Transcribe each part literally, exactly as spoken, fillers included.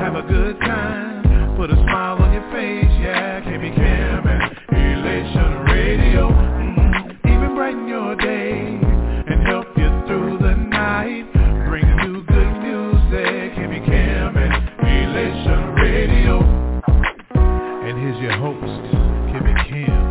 have a good time, put a smile on your face, yeah. K B Cam and Elation Radio, mm-hmm. Even brighten your day and help you through the night. Bring you good music, K B Cam and Elation Radio. And here's your host, K B Cam.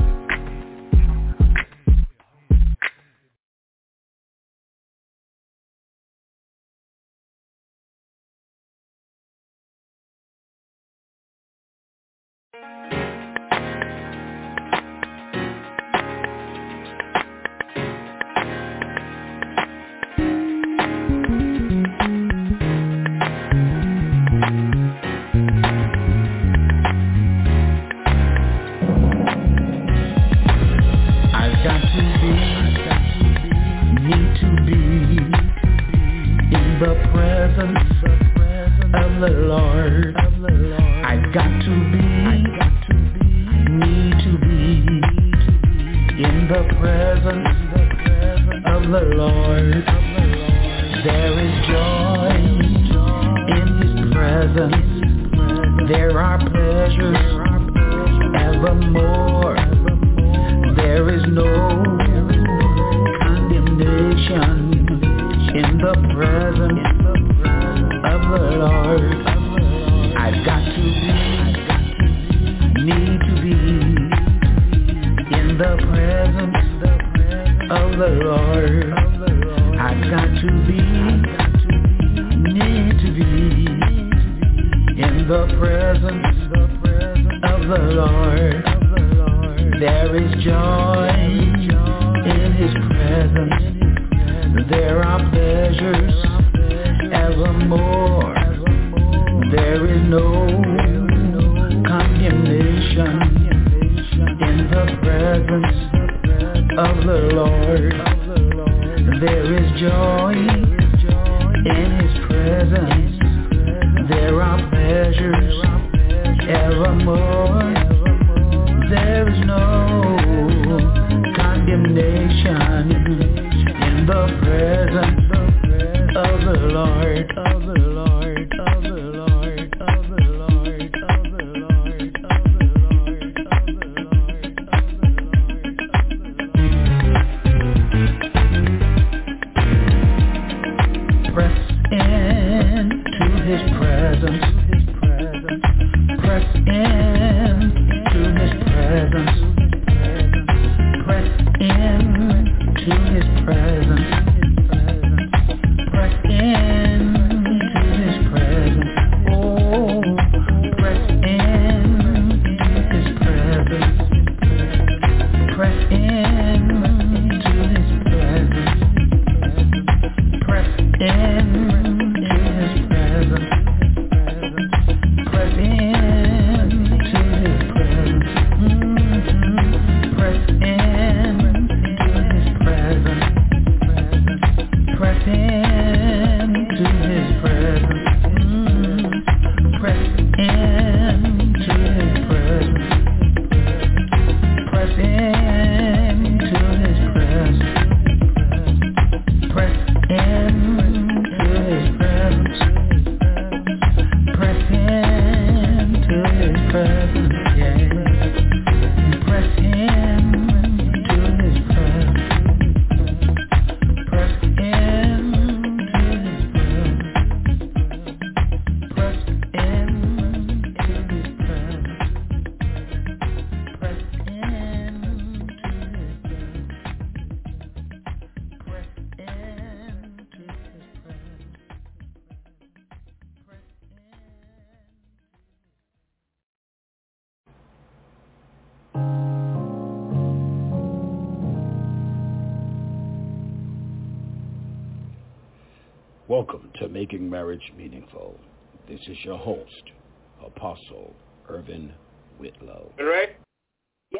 Welcome to Making Marriage Meaningful. This is your host, Apostle Irvin Whitlow. Right? Yeah.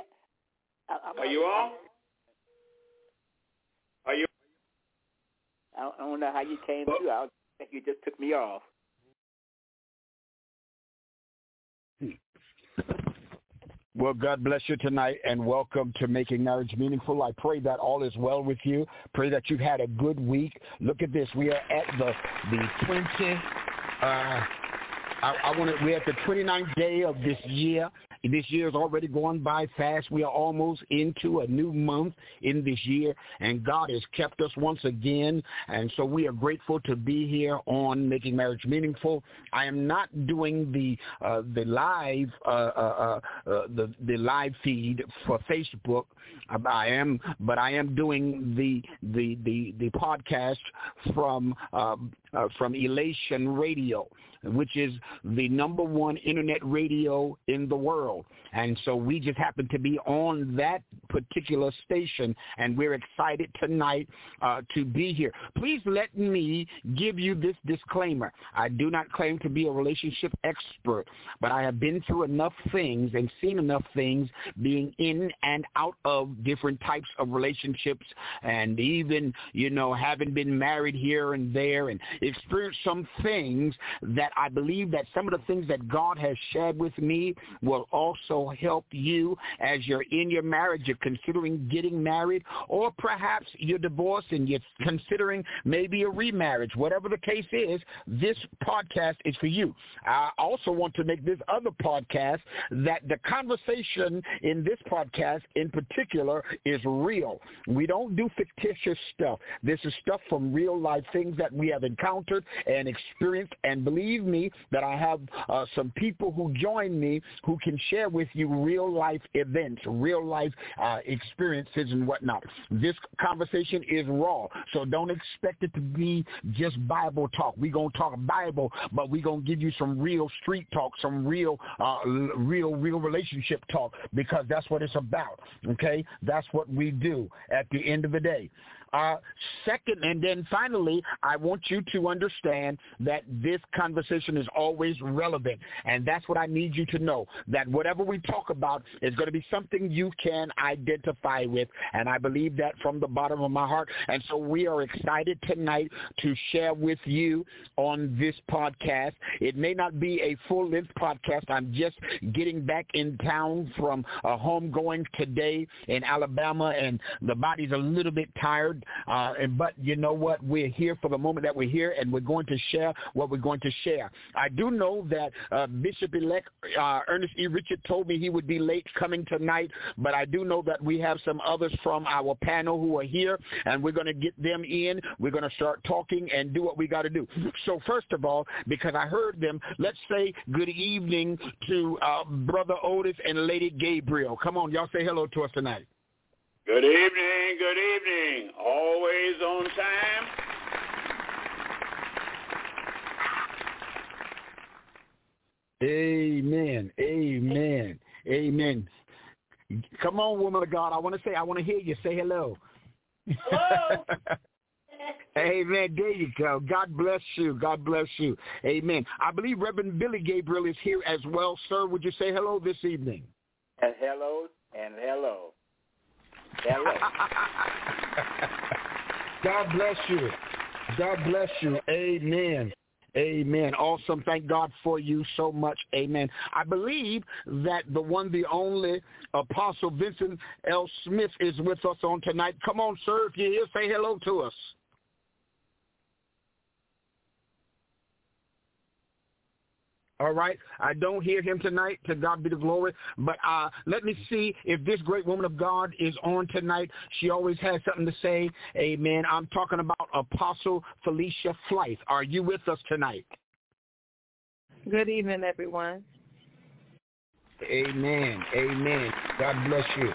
I, I'm Are you on? Are you? I don't know how you came through. I think you just took me off. Well, God bless you tonight, and welcome to Making Marriage Meaningful. I pray that all is well with you. Pray that you've had a good week. Look at this. We are at the the twenty, uh, I, I want to. We're at the twenty-ninth day of this year. This year is already going by fast. We are almost into a new month in this year, and God has kept us once again. And so we are grateful to be here on Making Marriage Meaningful. I am not doing the uh, the live uh, uh, uh, the the live feed for Facebook. I am, but I am doing the the the, the podcast from uh, uh, from Elation Radio, which is the number one internet radio in the world. And so we just happen to be on that particular station, and we're excited tonight uh, to be here. Please let me give you this disclaimer. I do not claim to be a relationship expert, but I have been through enough things and seen enough things being in and out of different types of relationships, and even, you know, having been married here and there and experienced some things that I believe that some of the things that God has shared with me will also help you as you're in your marriage, you're considering getting married, or perhaps you're divorced and you're considering maybe a remarriage. Whatever the case is, this podcast is for you. I also want to make this other podcast that the conversation in this podcast in particular is real. We don't do fictitious stuff. This is stuff from real life, things that we have encountered and experienced, and believe me that I have uh, some people who join me who can share with you real life events, real life uh, experiences and whatnot. This conversation is raw, so don't expect it to be just Bible talk. We're going to talk Bible, but we're going to give you some real street talk, some real, uh, real, real relationship talk, because that's what it's about, okay? That's what we do at the end of the day. Uh, second, and then finally, I want you to understand that this conversation is always relevant, and that's what I need you to know, that whatever we talk about is going to be something you can identify with, and I believe that from the bottom of my heart. And so we are excited tonight to share with you on this podcast. It may not be a full-length podcast. I'm just getting back in town from a homegoing today in Alabama, and the body's a little bit tired. Uh, and, but you know what? We're here for the moment that we're here, and we're going to share what we're going to share. I do know that uh, Bishop-elect uh, Ernest E. Richard told me he would be late coming tonight, but I do know that we have some others from our panel who are here, and we're going to get them in. We're going to start talking and do what we got to do. So first of all, because I heard them, let's say good evening to uh, Brother Otis and Lady Gabriel. Come on, y'all say hello to us tonight. Good evening, good evening. Always on time. Amen, amen, amen. Come on, woman of God. I want to say, I want to hear you. Say hello. Hello. Amen. There you go. God bless you. God bless you. Amen. I believe Reverend Billy Gabriel is here as well, sir. Would you say hello this evening? And hello and hello. Hello. God bless you. God bless you. Amen. Amen. Awesome. Thank God for you so much. Amen. I believe that the one, the only Apostle Vincent L. Smith is with us on tonight. Come on, sir. If you're here, say hello to us. All right. I don't hear him tonight. To God be the glory. But uh, let me see if this great woman of God is on tonight. She always has something to say. Amen. I'm talking about Apostle Felicia Flythe. Are you with us tonight? Good evening, everyone. Amen. Amen. God bless you.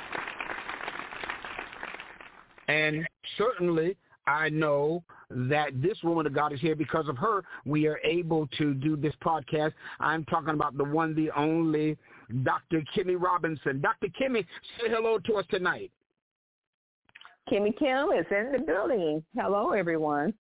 And certainly, I know that this woman of God is here. Because of her, we are able to do this podcast. I'm talking about the one, the only, Doctor Kimmy Robinson. Doctor Kimmy, say hello to us tonight. Kimmy Kim is in the building. Hello, everyone.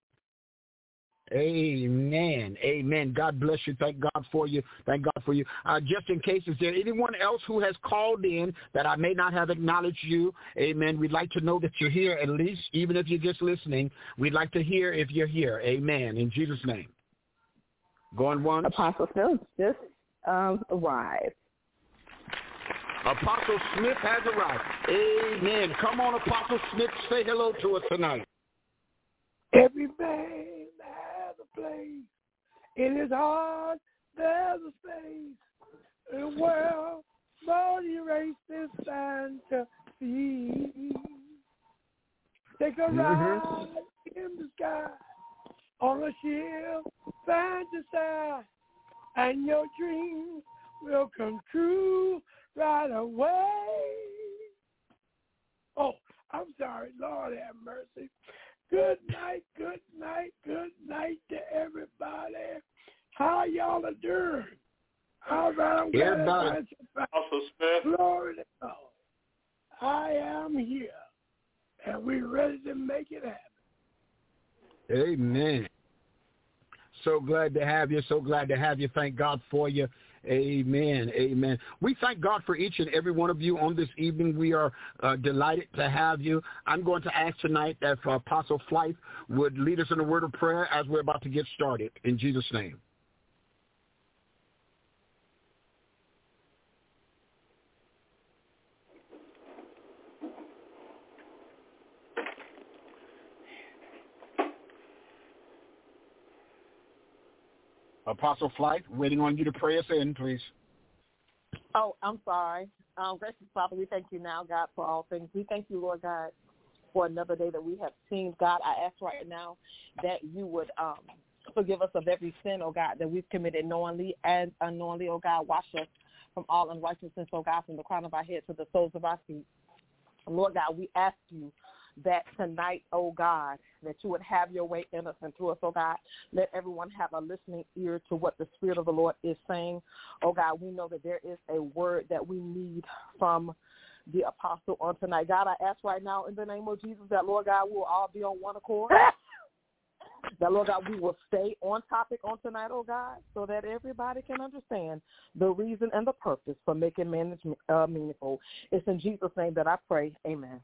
Amen. Amen. God bless you. Thank God for you. Thank God for you. Uh, just in case, is there anyone else who has called in that I may not have acknowledged you? Amen. We'd like to know that you're here, at least, even if you're just listening. We'd like to hear if you're here. Amen. In Jesus' name. Going once. Apostle Smith just um, arrived. Apostle Smith has arrived. Amen. Come on, Apostle Smith. Say hello to us tonight. Every man has a place in his heart there's a space in the world for the racist fantasy. Take a ride mm-hmm. in the sky on a ship, fantasize, and your dreams will come true right away. Oh, I'm sorry. Lord have mercy. Good night, good night, good night to everybody. How y'all are doing? All right, I'm glad to Also, Smith. Glory to God. I am here, and we're ready to make it happen. Amen. So glad to have you. So glad to have you. Thank God for you. Amen. Amen. We thank God for each and every one of you on this evening. We are uh, delighted to have you. I'm going to ask tonight that uh, Apostle Flight would lead us in a word of prayer as we're about to get started. In Jesus' name. Apostle Flight, waiting on you to pray us in, please. Oh, I'm sorry. Um, gracious Father, we thank you now, God, for all things. We thank you, Lord God, for another day that we have seen. God, I ask right now that you would um, forgive us of every sin, oh God, that we've committed knowingly and unknowingly, oh God. Wash us from all unrighteousness, oh God, from the crown of our head to the soles of our feet. Lord God, we ask you that tonight, oh God, that you would have your way in us and through us, oh God. Let everyone have a listening ear to what the Spirit of the Lord is saying. Oh God, we know that there is a word that we need from the apostle on tonight. God, I ask right now in the name of Jesus that, Lord God, we'll all be on one accord. That, Lord God, we will stay on topic on tonight, oh God, so that everybody can understand the reason and the purpose for making marriage uh, meaningful. It's in Jesus' name that I pray. Amen.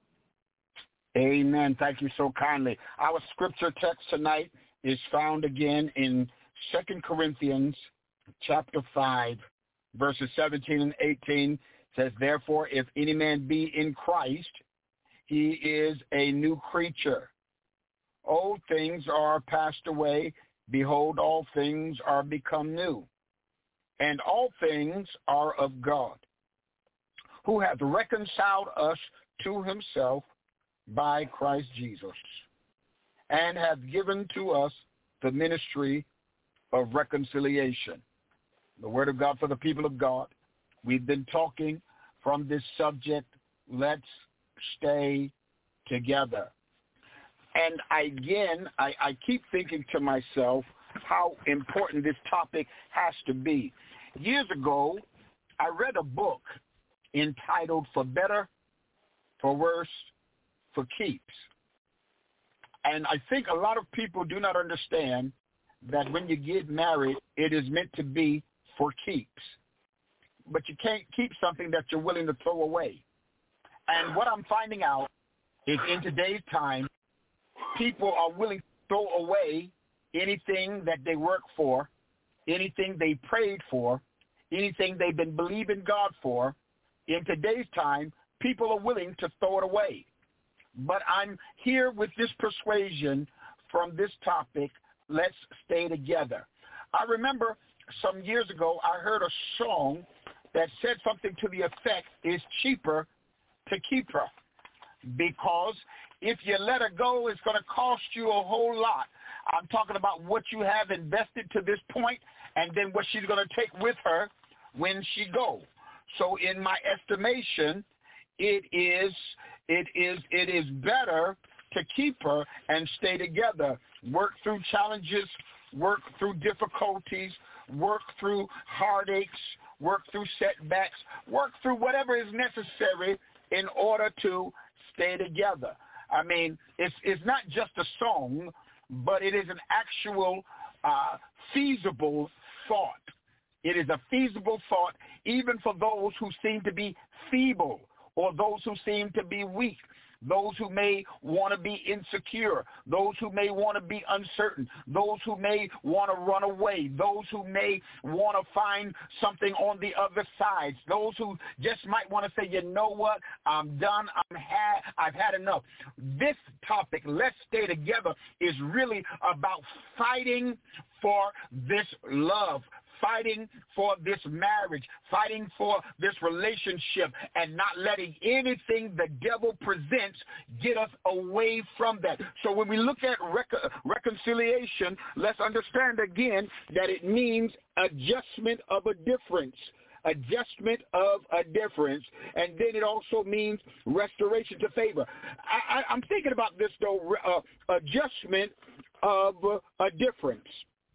Amen. Thank you so kindly. Our scripture text tonight is found again in Second Corinthians chapter five, verses seventeen and eighteen. It says, therefore, if any man be in Christ, he is a new creature. Old things are passed away. Behold, all things are become new. And all things are of God, who hath reconciled us to himself by Christ Jesus, and hath given to us the ministry of reconciliation. The word of God for the people of God. We've been talking from this subject, let's stay together. And again, I, I keep thinking to myself how important this topic has to be. Years ago, I read a book entitled For Better, For Worse, For Keeps. And I think a lot of people do not understand that when you get married, it is meant to be for keeps. But you can't keep something that you're willing to throw away. And what I'm finding out is in today's time, people are willing to throw away anything that they work for, anything they prayed for, anything they've been believing God for. In today's time, people are willing to throw it away. But I'm here with this persuasion from this topic, let's stay together. I remember some years ago I heard a song that said something to the effect, it's cheaper to keep her. Because if you let her go, it's going to cost you a whole lot. I'm talking about what you have invested to this point and then what she's going to take with her when she goes. So in my estimation, it is it is it is better to keep her and stay together. Work through challenges, work through difficulties, work through heartaches, work through setbacks, work through whatever is necessary in order to stay together. I mean, it's it's not just a song, but it is an actual uh, feasible thought. It is a feasible thought even for those who seem to be feeble or those who seem to be weak, those who may want to be insecure, those who may want to be uncertain, those who may want to run away, those who may want to find something on the other side, those who just might want to say, you know what, I'm done, I'm had, I've had enough. This topic, let's stay together, is really about fighting for this love, fighting for this marriage, fighting for this relationship, and not letting anything the devil presents get us away from that. So when we look at rec- reconciliation, let's understand again that it means adjustment of a difference. Adjustment of a difference, and then it also means restoration to favor. I, I, I'm thinking about this, though, uh, adjustment of a difference.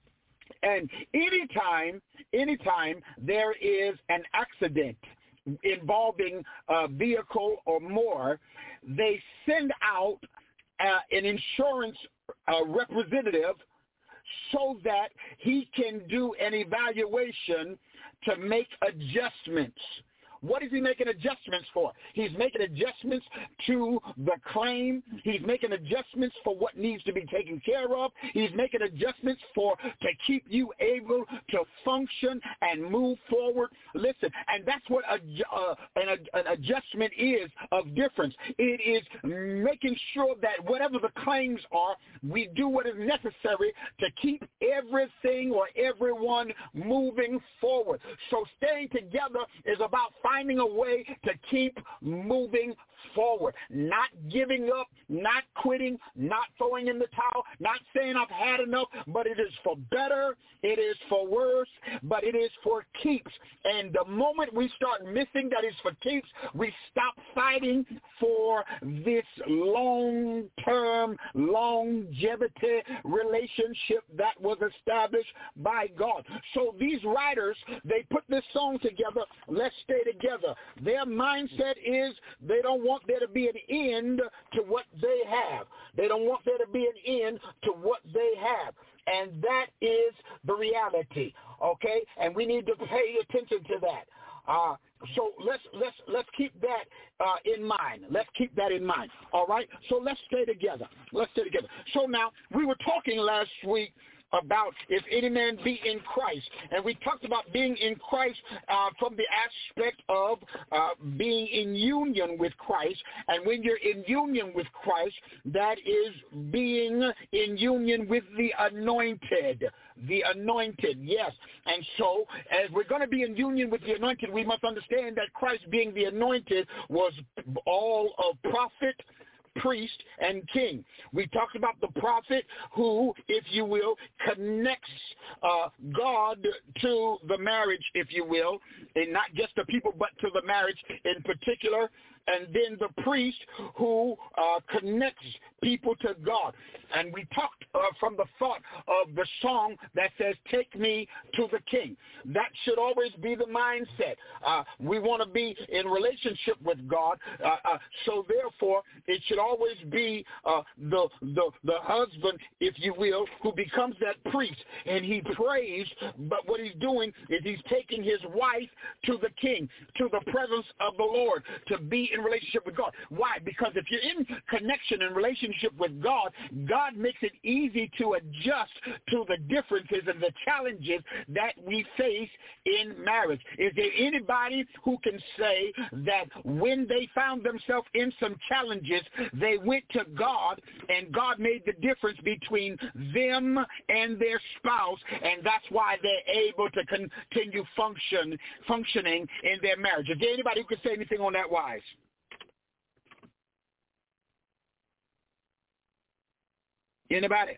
And anytime, anytime there is an accident involving a vehicle or more, they send out uh, an insurance uh, representative so that he can do an evaluation to make adjustments. What is he making adjustments for? He's making adjustments to the claim. He's making adjustments for what needs to be taken care of. He's making adjustments for to keep you able to function and move forward. Listen, and that's what a, uh, an, an adjustment is of difference. It is making sure that whatever the claims are, we do what is necessary to keep everything or everyone moving forward. So staying together is about finding a way to keep moving forward, not giving up, not quitting, not throwing in the towel, not saying I've had enough, but it is for better, it is for worse, but it is for keeps. And the moment we start missing that it's for keeps, we stop fighting for this long-term, longevity relationship that was established by God. So these writers, they put this song together, let's stay together. Their mindset is they don't want there to be an end to what they have. They don't want there to be an end to what they have. And that is the reality, okay? And we need to pay attention to that. Uh, so let's let's let's keep that uh, in mind. Let's keep that in mind. All right. So let's stay together. Let's stay together. So now we were talking last week about if any man be in Christ. And we talked about being in Christ uh, from the aspect of uh, being in union with Christ. And when you're in union with Christ, that is being in union with the anointed. The anointed, yes. And so as we're going to be in union with the anointed, we must understand that Christ being the anointed was all of prophet, priest, and king. We talked about the prophet who, if you will, connects uh, God to the marriage, if you will, and not just the people, but to the marriage in particular. And then the priest who uh, connects people to God. And we talked uh, from the thought of the song that says, take me to the king. That should always be the mindset. Uh, we want to be in relationship with God. Uh, uh, so therefore, it should always be uh, the, the, the husband, if you will, who becomes that priest. And he prays, but what he's doing is he's taking his wife to the king, to the presence of the Lord, to be in relationship with God. Why? Because if you're in connection and relationship with God, God makes it easy to adjust to the differences and the challenges that we face in marriage. Is there anybody who can say that when they found themselves in some challenges, they went to God and God made the difference between them and their spouse, and that's why they're able to continue function functioning in their marriage? Is there anybody who can say anything on that wise? Anybody?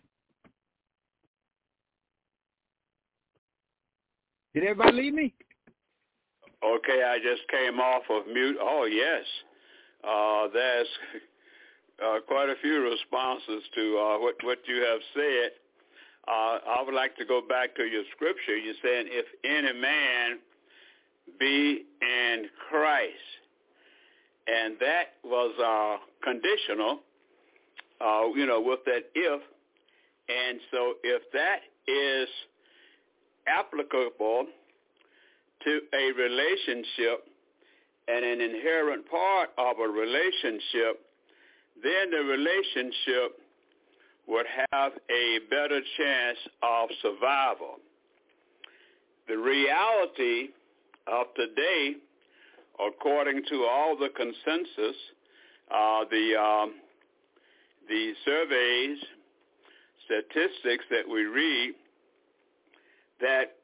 Did everybody leave me? Okay, I just came off of mute. Oh, yes. Uh, there's uh, quite a few responses to uh, what, what you have said. Uh, I would like to go back to your scripture. You're saying, if any man be in Christ. And that was uh, conditional, uh, you know, with that if. And so if that is applicable to a relationship and an inherent part of a relationship, then the relationship would have a better chance of survival. The reality of today, according to all the consensus, uh, the um, the surveys, statistics that we read, that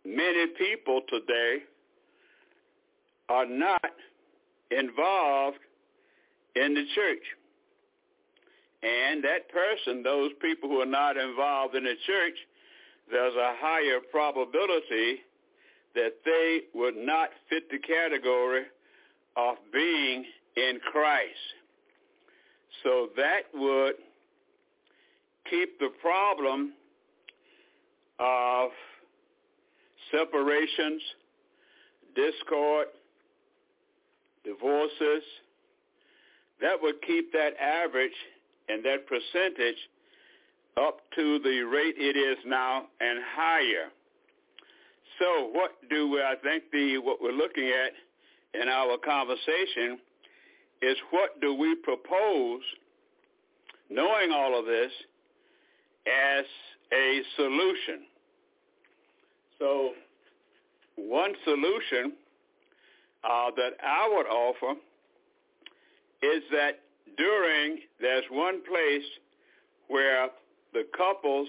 many people today are not involved in the church. And that person, those people who are not involved in the church, there's a higher probability that they would not fit the category of being in Christ. So that would keep the problem of separations, discord, divorces, that would keep that average and that percentage up to the rate it is now and higher. So what do we, I think the what we're looking at in our conversation is what do we propose, knowing all of this, as a solution. So one solution uh, that I would offer is that during, there's one place where the couples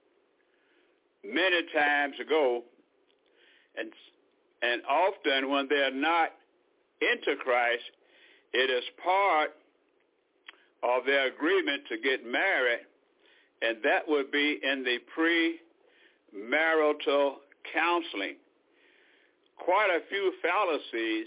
many times go, and and often when they're not into Christ, it is part of their agreement to get married, and that would be in the pre-marital counseling. Quite a few fallacies,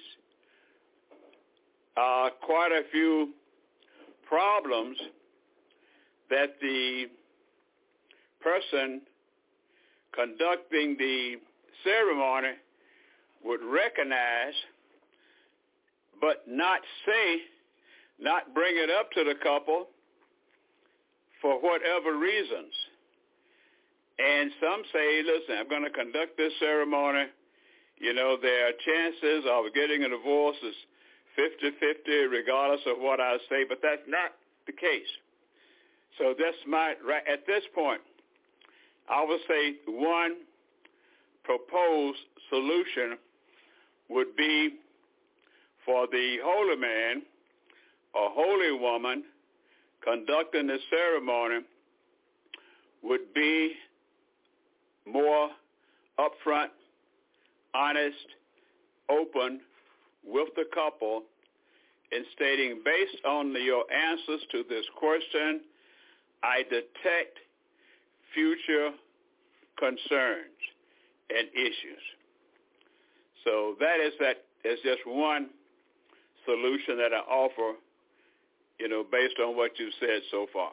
uh, quite a few problems that the person conducting the ceremony would recognize, but not say, not bring it up to the couple for whatever reasons. And some say, listen, I'm going to conduct this ceremony. You know, there are chances of getting a divorce is fifty-fifty regardless of what I say, but that's not the case. So that's my, right at this point, I would say one proposed solution would be for the holy man or holy woman conducting the ceremony would be more upfront, honest, open with the couple in stating, based on the, your answers to this question, I detect future concerns and issues. So that is that is just one solution that I offer, you know, based on what you've said so far.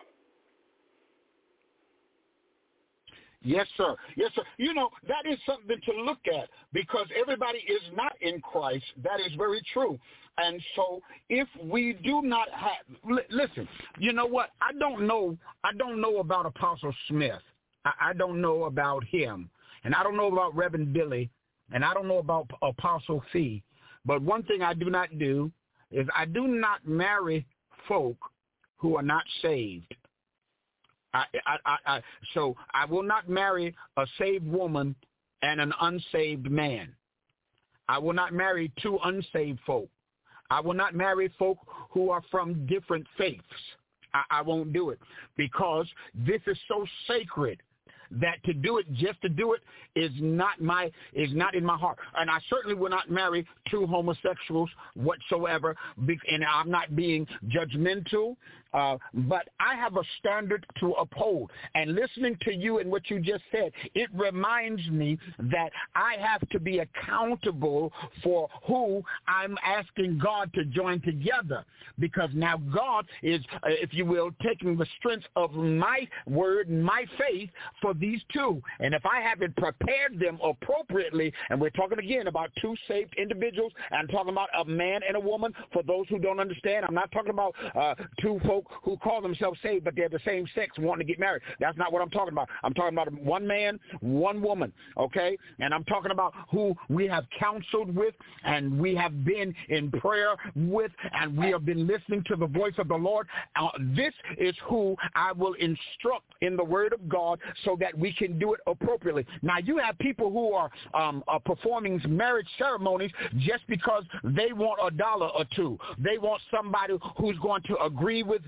Yes, sir. Yes, sir. You know, that is something to look at because everybody is not in Christ. That is very true. And so if we do not have, li- listen, you know what? I don't know. I don't know about Apostle Smith. I, I don't know about him. And I don't know about Reverend Billy. And I don't know about Apostle Fee. But one thing I do not do is I do not marry folk who are not saved. I, I, I, I, so I will not marry a saved woman and an unsaved man. I will not marry two unsaved folk. I will not marry folk who are from different faiths. I, I won't do it because this is so sacred that to do it just to do it is not my is not in my heart. And I certainly will not marry two homosexuals whatsoever, and I'm not being judgmental, uh, but I have a standard to uphold. And listening to you and what you just said, it reminds me that I have to be accountable for who I'm asking God to join together, because now God is, uh, if you will, taking the strength of my word, my faith for these two. And if I haven't prepared them appropriately, and we're talking again about two saved individuals, I'm talking about a man and a woman. For those who don't understand, I'm not talking about uh, two folk who call themselves saved, but they're the same sex wanting to get married. That's not what I'm talking about. I'm talking about one man, one woman, okay? And I'm talking about who we have counseled with, and we have been in prayer with, and we have been listening to the voice of the Lord. Uh, this is who I will instruct in the word of God so that we can do it appropriately. Now, you have people who are, um, are performing marriage ceremonies just because they want a dollar or two. They want somebody who's going to agree with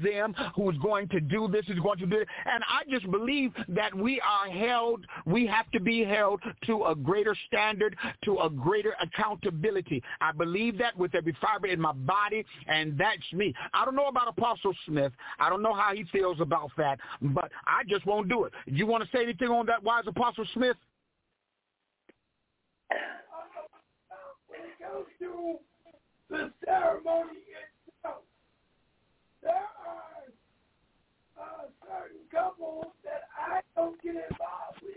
them, who's going to do this, is going to do it. And I just believe that we are held, we have to be held to a greater standard, to a greater accountability. I believe that with every fiber in my body, and that's me. I don't know about Apostle Smith. I don't know how he feels about that, but I just won't do it. You want to say anything on that, wise Apostle Smith? When it goes to the ceremony itself, there are uh, certain couples that I don't get involved with.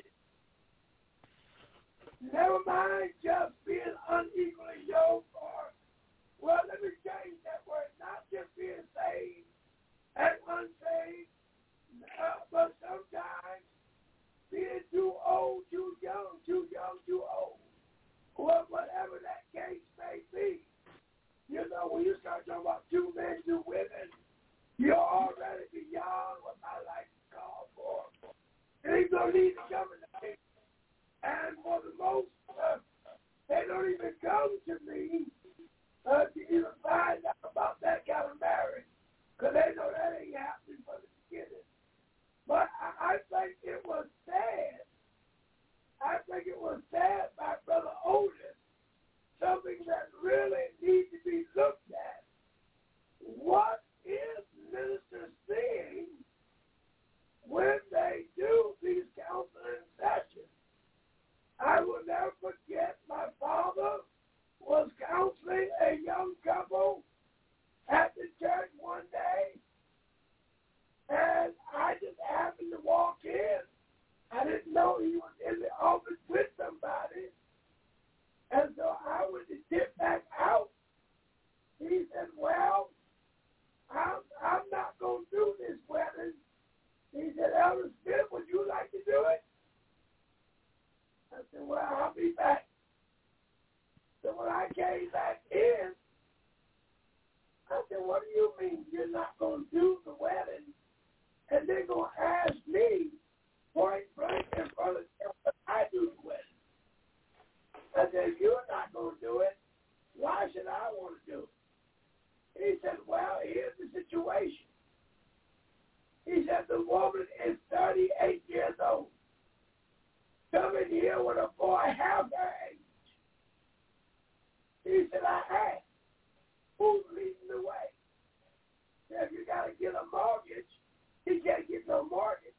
Never mind just being unequally yoked or, well, let me change that word, not just being saved and unsaved, uh, but sometimes being too old, too young, too young, too old, or whatever that case may be. You know, when you start talking about two men, two women, you're already beyond what I like to call for. It ain't no need to come in the case. And for the most part, they don't even come to me uh, to even find out about that kind of marriage, because they know that ain't happening from the beginning. But I, I think it was sad. I think it was sad by Brother Otis, something that really needs to be looked at. What is ministers seeing when they do these counseling sessions? I will never forget my father was counseling a young couple at the church one day, and I just happened to walk in. I didn't know he was in the office with somebody, and so I went to dip back out. He said, well, I'm, I'm not going to do this wedding. He said, Elder Smith, would you like to do it? I said, well, I'll be back. So when I came back in, I said, what do you mean you're not going to do the wedding? And they're going to ask me point blank in front of them that I do the wedding. I said, if you're not going to do it, why should I want to do it? He said, well, here's the situation. He said, the woman is thirty-eight years old. Coming here with a boy half her age. He said, I asked, who's leading the way? He said, if you got to get a mortgage, he can't get no mortgage.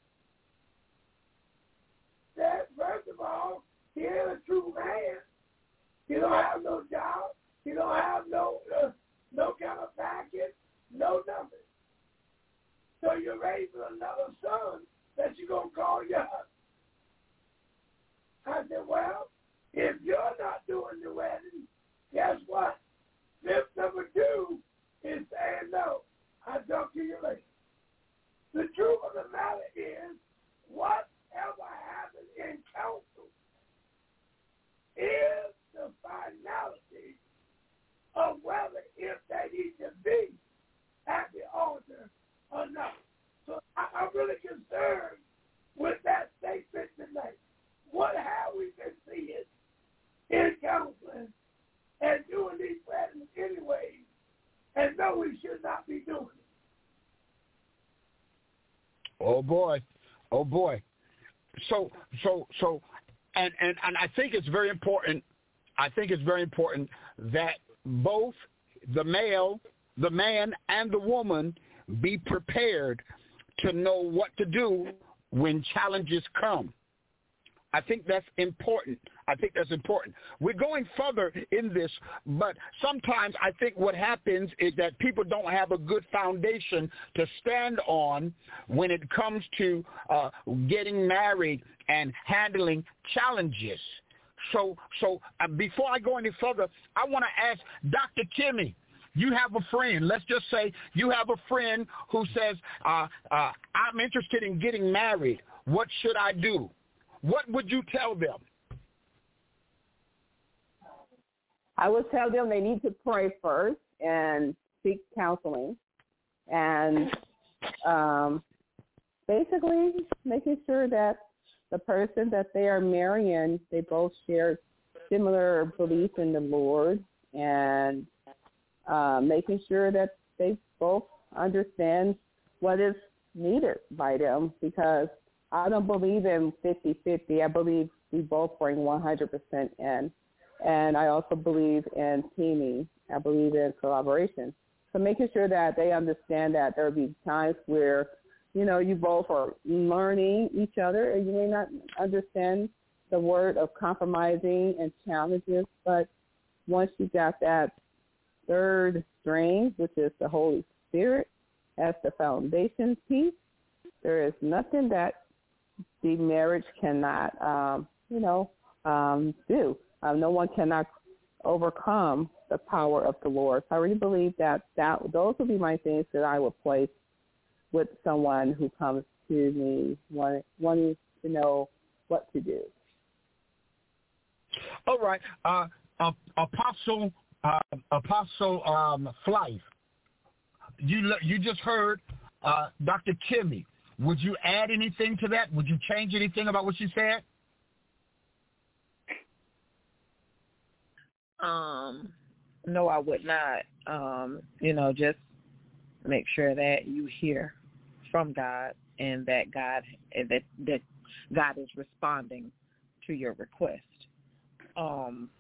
He said, first of all, he ain't a true man. He don't have no job. He don't have no uh, no kind of package, no nothing. So you're raising another son that you're going to call your husband. I said, well, if you're not doing the wedding, guess what? Step number two is saying no. I'll talk to you later. The truth of the matter is, whatever happens in council is the finality of whether if they need to be at the altar or not. So I, I'm really concerned with that statement tonight. What have we been seeing in counseling and doing these weddings anyway, and no, we should not be doing it? Oh boy, oh boy. So, so, so, and, and, and I think it's very important. I think it's very important that both the male, the man, and the woman be prepared to know what to do when challenges come. I think that's important. I think that's important. We're going further in this, but sometimes I think what happens is that people don't have a good foundation to stand on when it comes to uh, getting married and handling challenges. So, so uh, before I go any further, I want to ask Doctor Timmy. You have a friend. Let's just say you have a friend who says, uh, uh, I'm interested in getting married. What should I do? What would you tell them? I would tell them they need to pray first and seek counseling, and um, basically making sure that the person that they are marrying, they both share similar beliefs in the Lord, and uh, making sure that they both understand what is needed by them, because I don't believe in fifty-fifty. I believe we both bring one hundred percent in. And I also believe in teaming. I believe in collaboration. So making sure that they understand that there will be times where, you know, you both are learning each other, and you may not understand the word of compromising and challenges, but once you got that third string, which is the Holy Spirit, as the foundation piece, there is nothing that the marriage cannot, um, you know, um, do. Uh, no one cannot overcome the power of the Lord. So I really believe that, that those would be my things that I would place with someone who comes to me wanting, wanting to know what to do. All right. Uh, uh, Apostle uh, Apostle um, Flife, you, you just heard uh, Doctor Kimmy. Would you add anything to that? Would you change anything about what she said? Um, no, I would not. Um, you know, just make sure that you hear from God, and that God that that God is responding to your request. Um,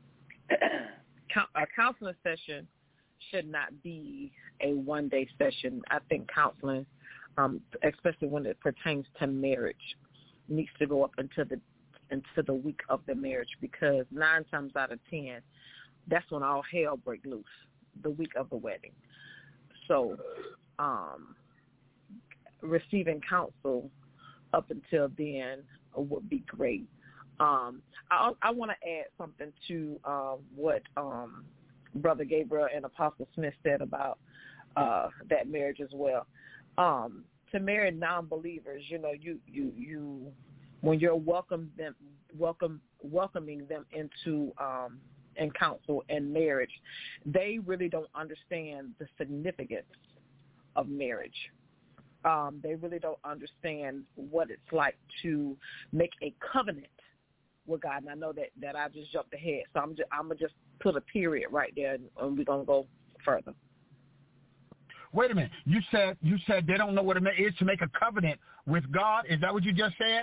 a counseling session should not be a one-day session. I think counseling, um, especially when it pertains to marriage, needs to go up into the into the week of the marriage, because nine times out of ten, that's when all hell breaks loose, the week of the wedding. So um, receiving counsel up until then would be great. Um, I, I want to add something to uh, what um, Brother Gabriel and Apostle Smith said about uh, that marriage as well. Um, to marry non-believers, you know, you, you, you when you're welcome them, welcome, welcoming them into um, and counsel and marriage, they really don't understand the significance of marriage. Um, they really don't understand what it's like to make a covenant with God. And I know that, that I just jumped ahead, so I'm just, I'm going to just put a period right there, and, and we're going to go further. Wait a minute. You said you said they don't know what it is to make a covenant with God. Is that what you just said?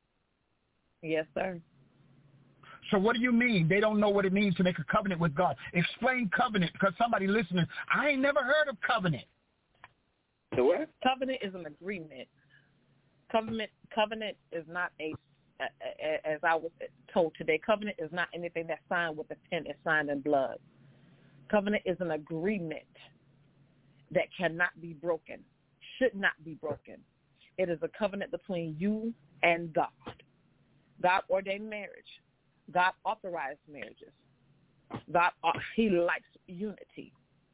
Yes, sir. So what do you mean they don't know what it means to make a covenant with God? Explain covenant, because somebody listening, I ain't never heard of covenant. The what? Covenant is an agreement. Covenant covenant is not a, as I was told today, covenant is not anything that's signed with a pen. It's signed in blood. Covenant is an agreement that cannot be broken, should not be broken. It is a covenant between you and God. God ordained marriage. God authorized marriages. God, he likes unity.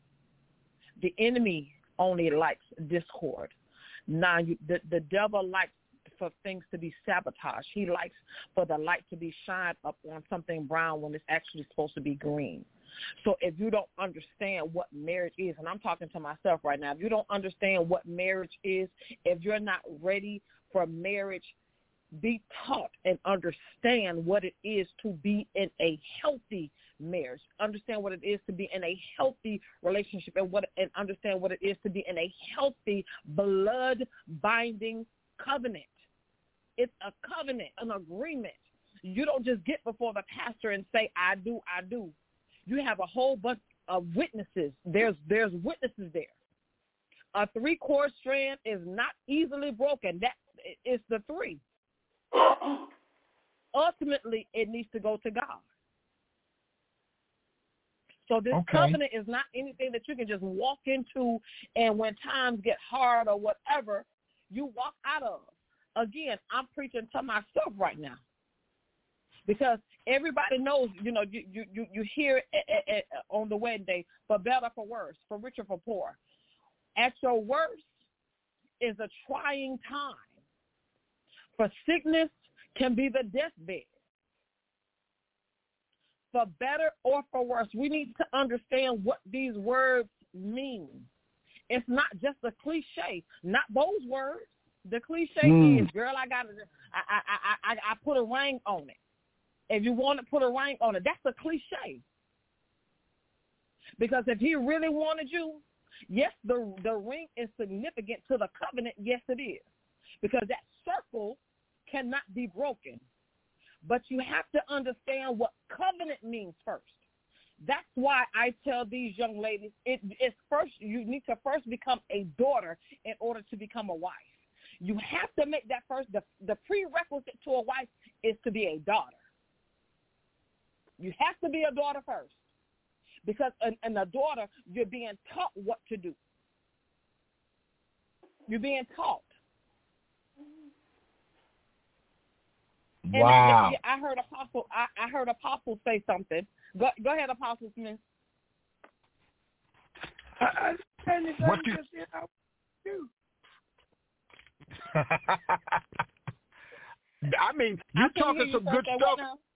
The enemy only likes discord. Now, you, the, the devil likes for things to be sabotaged. He likes for the light to be shined up on something brown when it's actually supposed to be green. So if you don't understand what marriage is, and I'm talking to myself right now, if you don't understand what marriage is, if you're not ready for marriage, be taught and understand what it is to be in a healthy marriage. Understand what it is to be in a healthy relationship, and what and understand what it is to be in a healthy blood-binding covenant. It's a covenant, an agreement. You don't just get before the pastor and say, I do, I do. You have a whole bunch of witnesses. There's there's witnesses there. A three-chord strand is not easily broken. That it's the three. Ultimately, it needs to go to God. So this okay. covenant is not anything that you can just walk into, and when times get hard or whatever, you walk out of. Again, I'm preaching to myself right now, because everybody knows, you know, you you, you hear it at, at, on the wedding day, for better, for worse, for richer, for poor. At your worst is a trying time. For sickness can be the deathbed. For better or for worse, we need to understand what these words mean. It's not just a cliche, not those words. The cliche mm. is, girl, I got I, I, I, I put a ring on it. If you want to put a ring on it, that's a cliche. Because if he really wanted you, Yes, the the ring is significant to the covenant. Yes, it is, because that circle cannot be broken. But you have to understand what covenant means first. That's why I tell these young ladies, it, it's first, you need to first become a daughter in order to become a wife. You have to make that first, the, the prerequisite to a wife is to be a daughter. You have to be a daughter first. Because in, in a daughter, you're being taught what to do. You're being taught. Wow. And I, I heard Apostle. I, I heard Apostle say something. Go, go ahead, Apostle Smith. I, I anything What you? just said I do. I mean, you're talking some good stuff.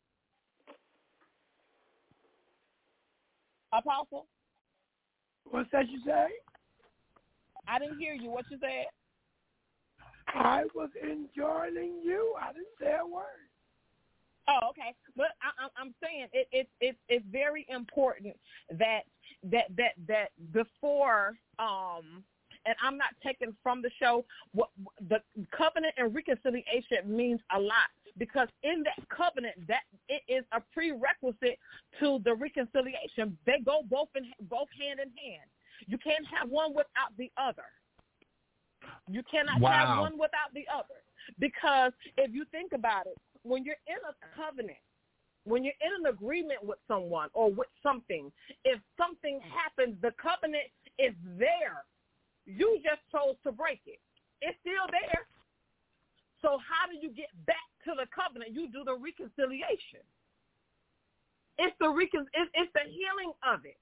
Apostle? What's that you say? I didn't hear you. What you said? I was enjoying you. I didn't say a word. Oh, okay. But I, I'm saying it, it, it, it's very important that that that that before, um, and I'm not taking from the show, what the covenant and reconciliation means a lot, because in that covenant, that it is a prerequisite to the reconciliation. They go both in both hand in hand. You can't have one without the other. You cannot wow. have one without the other, because if you think about it, when you're in a covenant, when you're in an agreement with someone or with something, if something happens, the covenant is there. You just chose to break it. It's still there. So how do you get back to the covenant? You do the reconciliation. It's the recon- it's, it's the healing of it.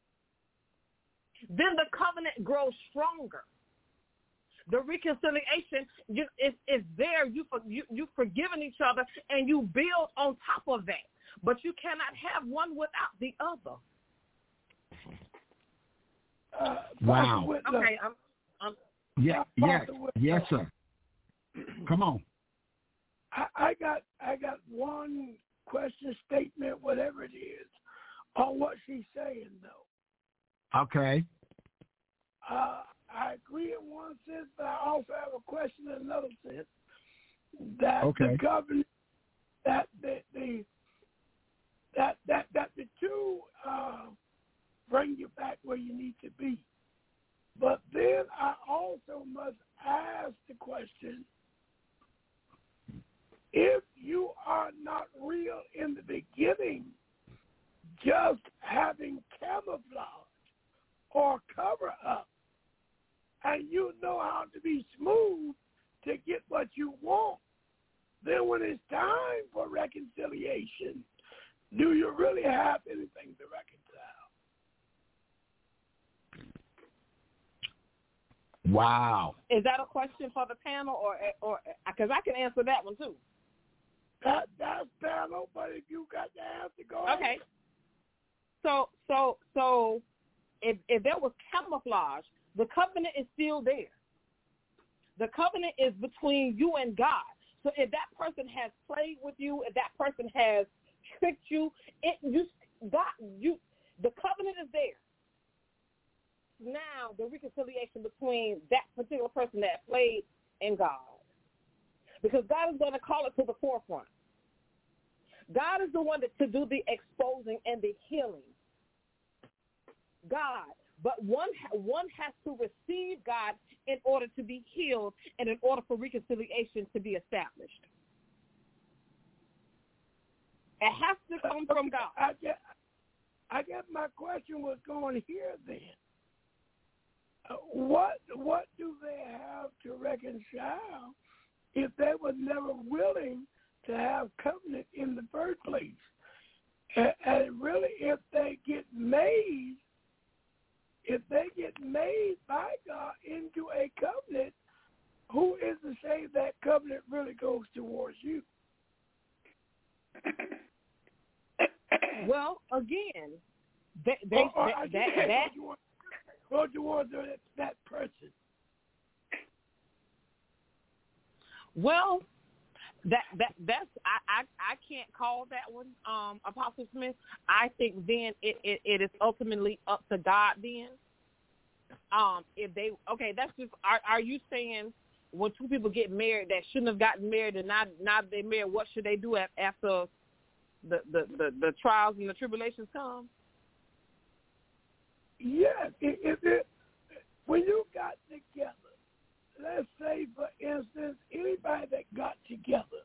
Then the covenant grows stronger. The reconciliation you, is, is there. You, for, you, you've forgiven each other, and you build on top of that. But you cannot have one without the other. Uh, wow. Okay. I'm, I'm, yeah. Yes. Yes, sir. Come on. I, I got. I got one question, statement, whatever it is, on what she's saying, though. Okay. Uh, I agree in one sense, but I also have a question in another sense. That okay. the covenant, that the, the that that that the two uh, bring you back where you need to be. But then I also must ask the question: if you are not real in the beginning, just having camouflage or cover up, and you know how to be smooth to get what you want, then when it's time for reconciliation, do you really have anything to reconcile? Wow. Is that a question for the panel, or or because I can answer that one too? That that's panel, but if you got the answer, go ahead. Okay. So so so if if there was camouflage, the covenant is still there. The covenant is between you and God. So if that person has played with you, if that person has tricked you, it you God you the covenant is there. Now the reconciliation between that particular person that played and God. Because God is going to call it to the forefront. God is the one that, to do the exposing and the healing. God. But one one has to receive God in order to be healed and in order for reconciliation to be established. It has to come from God. I guess, I guess my question was going here then. Uh, what what do they have to reconcile if they were never willing to have covenant in the first place? And, and really, if they get made, if they get made by God into a covenant, who is to say that covenant really goes towards you? Well, again, they, they, or, or that, that, that go towards that, that person. Well, that that that's I, I, I can't call that one, um, Apostle Smith. I think then it, it, it is ultimately up to God then. um, if they okay, that's just. Are are you saying when two people get married that shouldn't have gotten married and now now they married, what should they do after the the, the, the trials and the tribulations come? Yes, if, if it when you got together, let's say for instance, anybody that got together,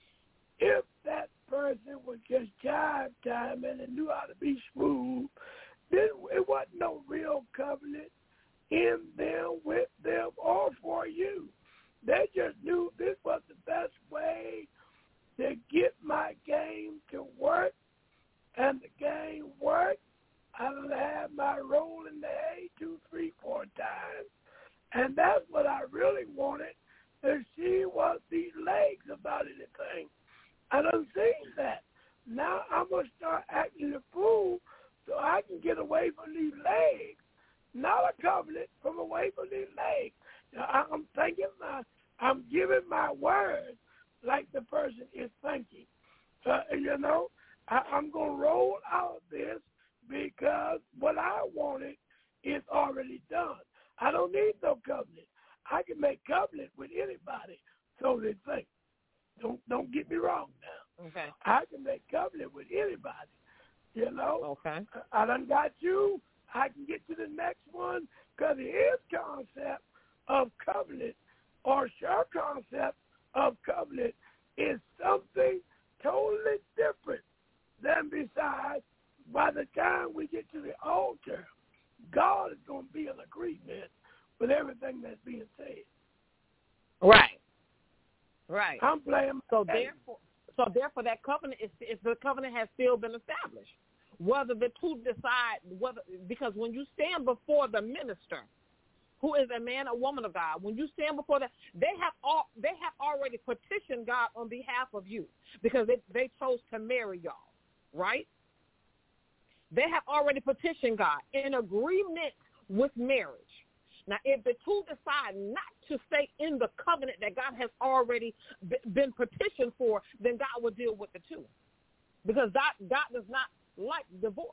if that person was just jive timing and knew how to be smooth, then it wasn't no real covenant in them, with them, or for you. They just knew this was the best way to get my game to work, and the game worked. I done had my roll in the hay two, three, four times, and that's what I really wanted, to see what these legs about anything. I done seen that. Now I'm going to start acting a fool so I can get away from these legs. Not a covenant, from away from these legs. Now, I'm thinking, my, I'm giving my word like the person is thinking. Uh, you know, I, I'm going to roll out this because what I wanted is already done. I don't need no covenant. I can make covenant with anybody, so they think. Don't don't get me wrong now. Okay. I can make covenant with anybody. You know. Okay. I done got you. I can get to the next one because his concept of covenant or your concept of covenant is something totally different than besides by the time we get to the altar, God is going to be in agreement with everything that's being said. Right. Right. I'm playing. So therefore, so therefore, that covenant is, is the covenant has still been established. Whether the two decide whether, because when you stand before the minister, who is a man or woman of God, when you stand before that, they have all they have already petitioned God on behalf of you because they they chose to marry y'all, right? They have already petitioned God in agreement with marriage. Now, if the two decide not to stay in the covenant that God has already been petitioned for, then God will deal with the two. Because God, God does not like divorce.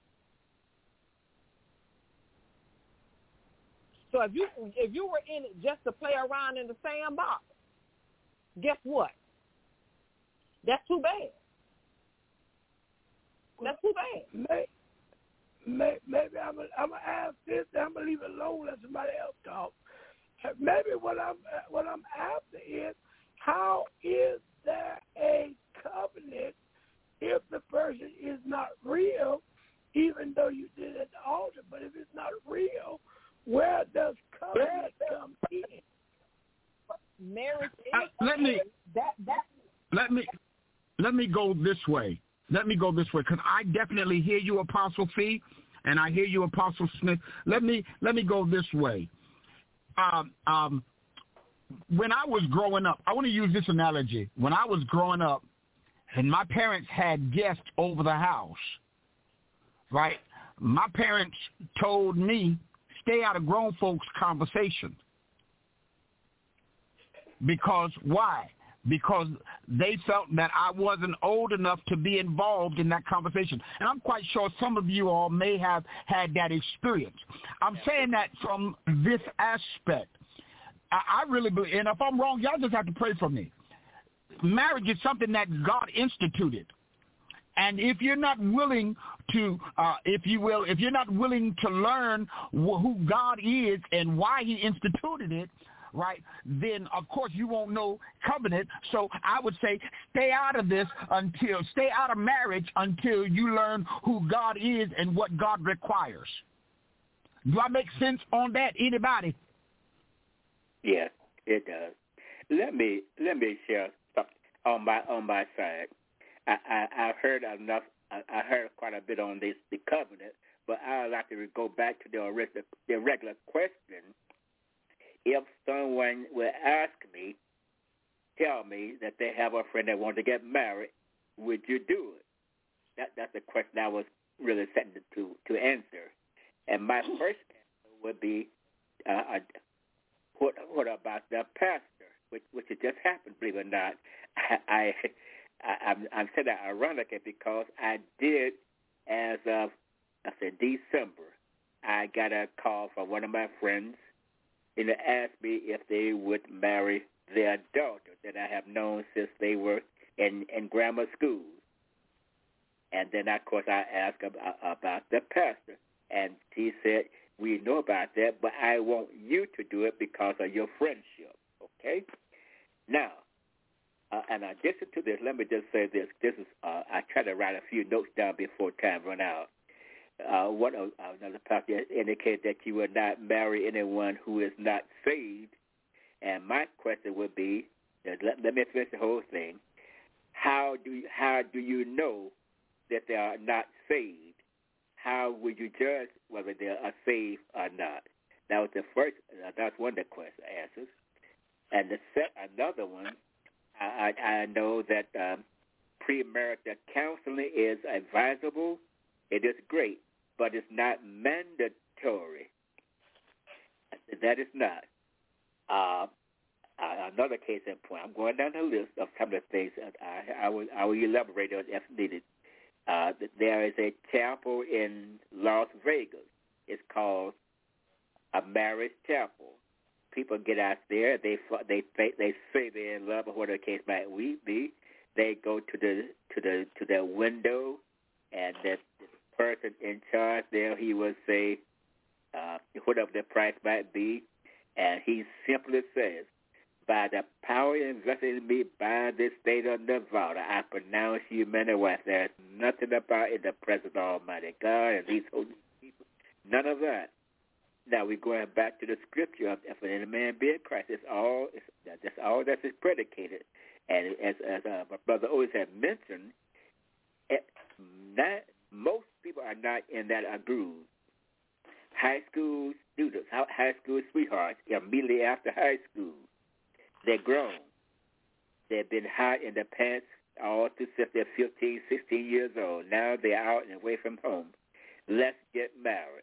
So if you if you were in it just to play around in the sandbox, guess what? That's too bad. That's too bad. Maybe, maybe I'm gonna I'm gonna ask this. I'm gonna leave it alone. Let somebody else talk. Maybe what I'm what I'm after is, how is there a covenant if the person is not real, even though you did it at the altar? But if it's not real, where does covenant come in? Marriage is uh, let me that that let me let me go this way. Let me go this way, because I definitely hear you, Apostle Fee, and I hear you, Apostle Smith. Let me let me go this way. Um, um, when I was growing up, I want to use this analogy. When I was growing up, and my parents had guests over the house, right? My parents told me, stay out of grown folks' conversation. Because why? Because they felt that I wasn't old enough to be involved in that conversation. And I'm quite sure some of you all may have had that experience. I'm saying that from this aspect. I, I really believe, and if I'm wrong, y'all just have to pray for me. Marriage is something that God instituted. And if you're not willing to, uh, if you will, if you're not willing to learn wh- who God is and why he instituted it, right, then of course you won't know covenant. So I would say stay out of this until, stay out of marriage until you learn who God is and what God requires. Do I make sense on that? Anybody? Yes, it does. Let me let me share something on my on my side. I, I I've heard enough. I, I heard quite a bit on this the covenant, but I'd like to go back to the original, the regular question. If someone will ask me, tell me that they have a friend that wants to get married, would you do it? That that's the question I was really setting to to answer. And my first answer would be, uh, what what about the pastor, which which had just happened, believe it or not. I, I, I I'm I'm saying that ironically because I did, as of I said December, I got a call from one of my friends, and asked me if they would marry their daughter that I have known since they were in, in grammar school. And then, of course, I asked about, about the pastor, and he said, we know about that, but I want you to do it because of your friendship, okay? Now, uh, and in addition to this, let me just say this. This is uh, I try to write a few notes down before time run out. Uh, one of uh, another pastor indicated that you will not marry anyone who is not saved, and my question would be, let, let me finish the whole thing. How do you, how do you know that they are not saved? How would you judge whether they are saved or not? That was the first. Uh, that's one of the question answers. And the set another one. I, I, I know that um, premarital counseling is advisable. It is great, but it's not mandatory. That is not. Uh, uh, another case in point. I'm going down the list of some of the things that I, I will I will elaborate on if needed. Uh, there is a chapel in Las Vegas. It's called a marriage chapel. People get out there. They they they say they're in love, or whatever the case might be. They go to the to the to their window, and that person in charge there, he will say uh, whatever the price might be, and he simply says, "By the power invested in me by this state of Nevada, I pronounce you man and wife." There's nothing about in the presence of Almighty God and these holy people. None of that. Now we're going back to the scripture of if any man be in Christ. It's all it's, that's all that is predicated. And as as uh, my brother always had mentioned, it, not, most people are not in that uh, groove. High school students, high school sweethearts, immediately after high school, they're grown. They've been hot in the pants all through since they're fifteen, sixteen years old. Now they're out and away from home. Let's get married.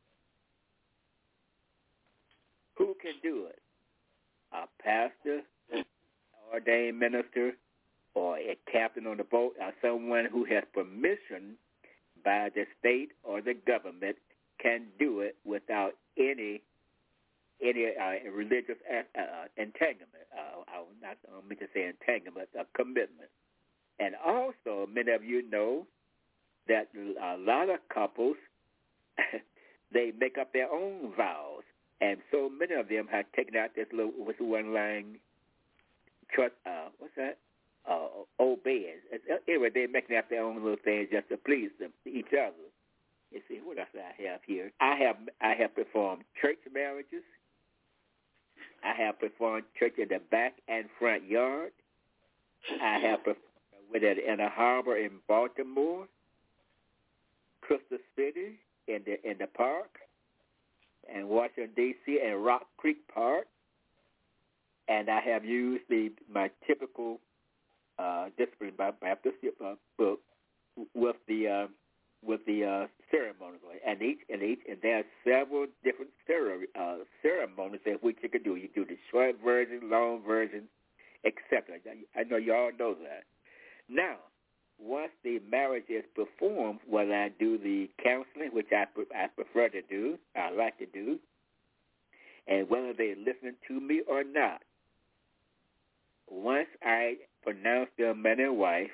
Who can do it? A pastor, ordained minister, or a captain on the boat, or someone who has permission by the state or the government can do it without any any uh, religious uh, uh, entanglement. Uh, I will not I don't mean to say entanglement, a commitment. And also, many of you know that a lot of couples, they make up their own vows. And so many of them have taken out this little what's the one line, trust, uh, what's that? Uh, obey. Anyway, they're making up their own little things just to please them, each other. You see, what else do I have here? I have I have performed church marriages. I have performed church in the back and front yard. I have performed with it in a harbor in Baltimore, Crystal City in the in the park, and Washington D C and Rock Creek Park. And I have used the my typical uh, discipline Baptist uh, book with the uh, with the uh, ceremonies, and each and each and there are several different cere- uh, ceremonies that which you can do. You do the short version, long version, et cetera. I know you all know that. Now, once the marriage is performed, well, I do the counseling, which I I prefer to do, I like to do, and whether they're listening to me or not. Once I pronounce them man and wife,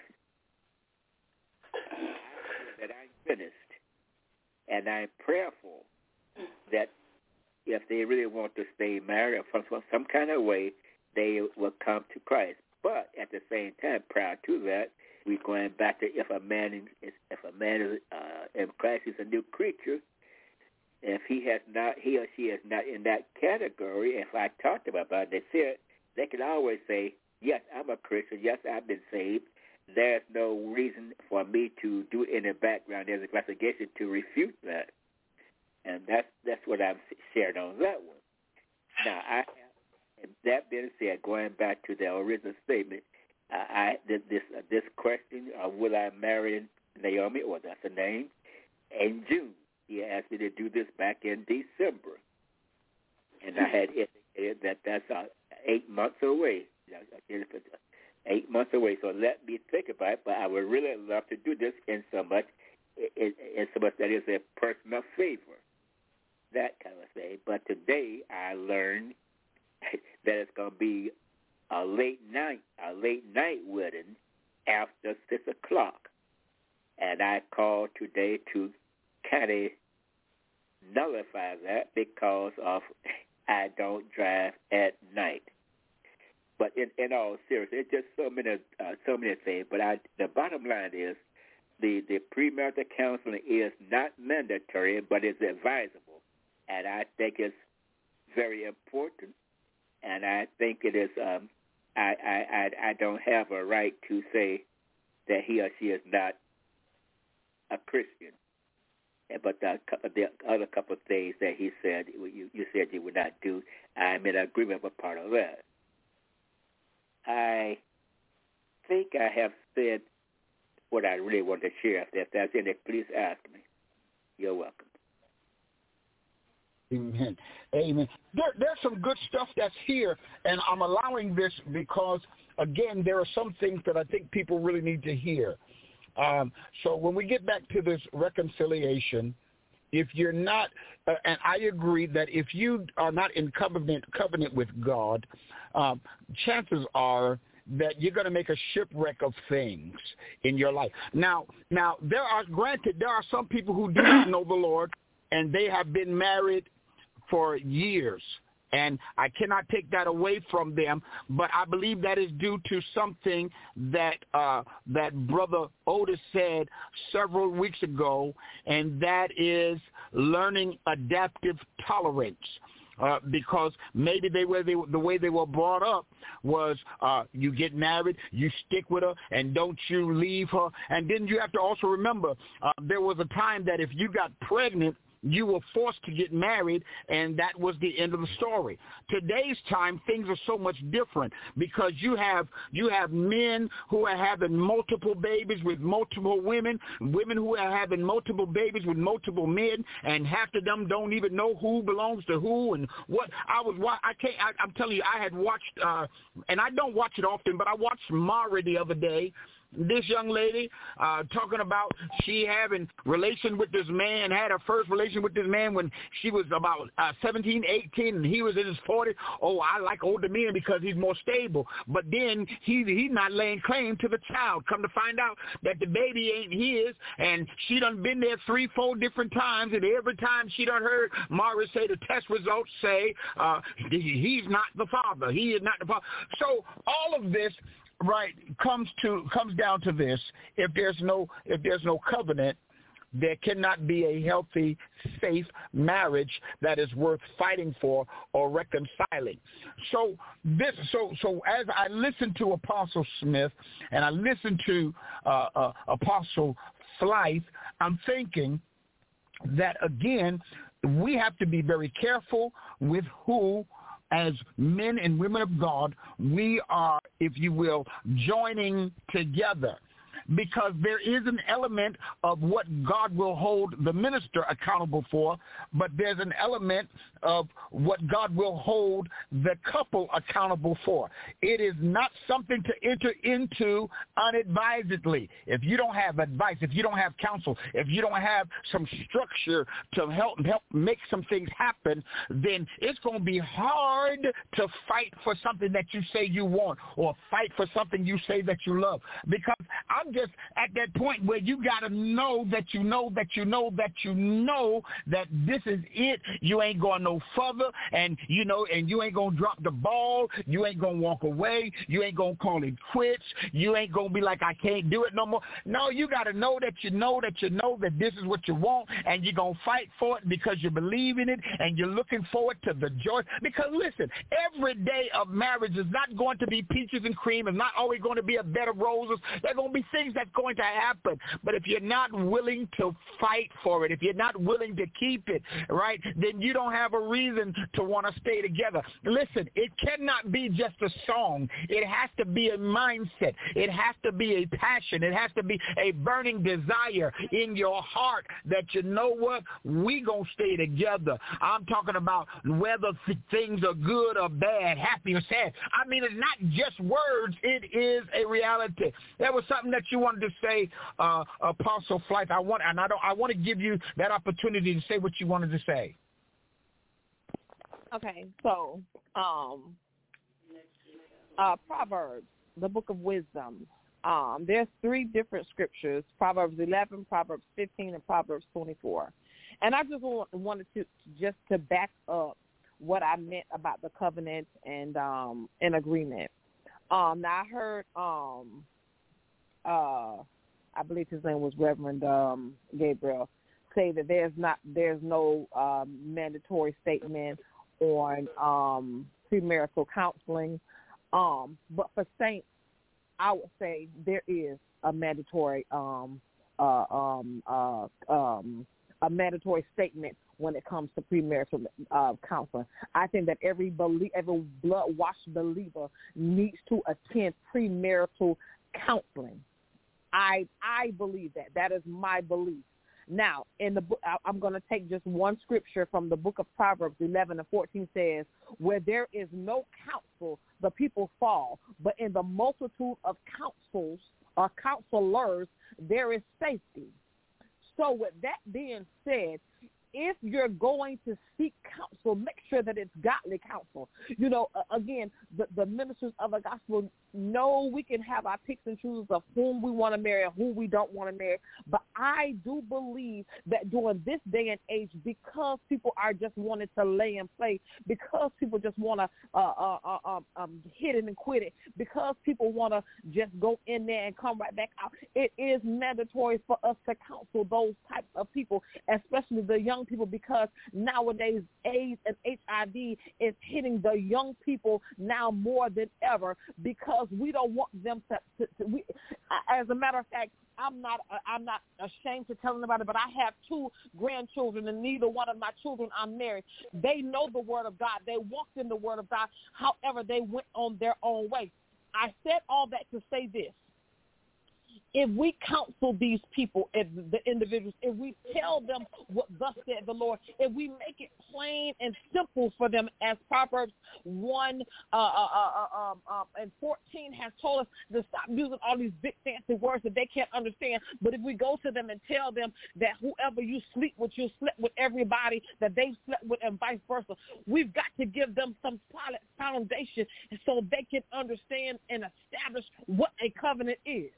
that I'm finished, and I'm prayerful that if they really want to stay married or from some kind of way, they will come to Christ. But at the same time, prior to that, we're going back to if a man is if a man is uh, in Christ is a new creature. If he has not, he or she is not in that category. If I talk to them about it, they said they can always say, "Yes, I'm a Christian. Yes, I've been saved." There's no reason for me to do it in the background. There's an investigation to refute that, and that's that's what I've shared on that one. Now, I have, that being said, going back to the original statement, uh, I did this uh, this question: uh, will I marry Naomi, or that's her name, in June? He asked me to do this back in December, and I had indicated that that's uh, eight months away. Eight months away, so let me think about it. But I would really love to do this in so much, in, in so much that is a personal favor. that kind of thing. But today I learned that it's going to be a late night, a late night wedding after six o'clock. And I called today to kind of nullify that because of I don't drive at night. But in, in all seriousness, it's just so many uh, so many things. But I, the bottom line is the, the premarital counseling is not mandatory, but it's advisable. And I think it's very important. And I think it is, um, I, I, I, I don't have a right to say that he or she is not a Christian. But the, the other couple of things that he said, you, you said you would not do, I'm in agreement with part of that. I think I have said what I really want to share. If there's any, please ask me. You're welcome. Amen. Amen. There, there's some good stuff that's here, and I'm allowing this because, again, there are some things that I think people really need to hear. Um, so when we get back to this reconciliation, if you're not, uh, and I agree that if you are not in covenant covenant with God, um, chances are that you're going to make a shipwreck of things in your life. Now, now there are, granted, there are some people who do not know the Lord, and they have been married for years. And I cannot take that away from them, but I believe that is due to something that uh, that Brother Otis said several weeks ago, and that is learning adaptive tolerance. Uh, because maybe they were they, the way they were brought up was uh, you get married, you stick with her, and don't you leave her. And then you have to also remember uh, there was a time that if you got pregnant, you were forced to get married, and that was the end of the story. Today's time, things are so much different because you have you have men who are having multiple babies with multiple women, women who are having multiple babies with multiple men, and half of them don't even know who belongs to who and what. I was I can't. I, I'm telling you, I had watched, uh, and I don't watch it often, but I watched Mara the other day. This young lady uh, talking about she having relation with this man, had her first relation with this man when she was about uh, seventeen, eighteen, and he was in his forties. Oh, I like older men because he's more stable. But then he, he's not laying claim to the child. Come to find out that the baby ain't his, and she done been there three, four different times, and every time she done heard Mara say the test results say uh, he's not the father. He is not the father. So all of this, right, comes to comes down to this: if there's no if there's no covenant, there cannot be a healthy, safe marriage that is worth fighting for or reconciling. So this so so as I listen to Apostle Smith and I listen to uh, uh, Apostle Flight, I'm thinking that again we have to be very careful with who, as men and women of God, we are, if you will, joining together. Because there is an element of what God will hold the minister accountable for, but there's an element of what God will hold the couple accountable for. It is not something to enter into unadvisedly. If you don't have advice, if you don't have counsel, if you don't have some structure to help help make some things happen, then it's going to be hard to fight for something that you say you want or fight for something you say that you love. Because I'm just at that point where you got to know that you know that you know that you know that this is it. You ain't going no further, and you know, and you ain't going to drop the ball. You ain't going to walk away. You ain't going to call it quits. You ain't going to be like, I can't do it no more. No, you got to know that you know that you know that this is what you want, and you're going to fight for it because you believe in it, and you're looking forward to the joy. Because listen, every day of marriage is not going to be peaches and cream. It's not always going to be a bed of roses. There are going to be things that's going to happen. But if you're not willing to fight for it, if you're not willing to keep it, right, then you don't have a reason to want to stay together. Listen, it cannot be just a song. It has to be a mindset. It has to be a passion. It has to be a burning desire in your heart that, you know what, we going to stay together. I'm talking about whether th- things are good or bad, happy or sad. I mean, it's not just words. It is a reality. There was something that you wanted to say, uh, Apostle Flight. I want, and I don't. I want to give you that opportunity to say what you wanted to say. Okay, so um, uh, Proverbs, the book of wisdom. Um, there's three different scriptures: Proverbs eleven, Proverbs fifteen, and Proverbs twenty-four. And I just want, wanted to just to back up what I meant about the covenant and um, an agreement. Um, now I heard, um, uh, I believe his name was Reverend um, Gabriel, say that there's not, there's no um, mandatory statement on um, premarital counseling. Um, but for saints, I would say there is a mandatory, um, uh, um, uh, um, a mandatory statement when it comes to premarital uh, counseling. I think that every belie- every blood-washed believer needs to attend premarital counseling. I I believe that. That is my belief. Now, in the book, I'm going to take just one scripture from the book of Proverbs eleven and fourteen says, where there is no counsel, the people fall, but in the multitude of counsels or counselors, there is safety. So with that being said, if you're going to seek counsel, make sure that it's godly counsel. You know, uh, again, the, the ministers of the gospel know we can have our picks and chooses of whom we want to marry and who we don't want to marry. But I do believe that during this day and age, because people are just wanting to lay and play, because people just want to uh, uh, uh, um, um, hit it and quit it, because people want to just go in there and come right back out, it is mandatory for us to counsel those types of people, especially the young people, because nowadays AIDS and H I V is hitting the young people now more than ever, because we don't want them to, to, to we, as a matter of fact, I'm not I'm not ashamed to tell anybody, but I have two grandchildren, and neither one of my children are married. They know the Word of God. They walked in the Word of God. However, they went on their own way. I said all that to say this. If we counsel these people, if the individuals, if we tell them what thus said the Lord, if we make it plain and simple for them, as Proverbs one uh, uh, uh, um, um, and fourteen has told us to stop using all these big fancy words that they can't understand. But if we go to them and tell them that whoever you sleep with, you slept with everybody that they slept with, and vice versa, we've got to give them some solid foundation so they can understand and establish what a covenant is.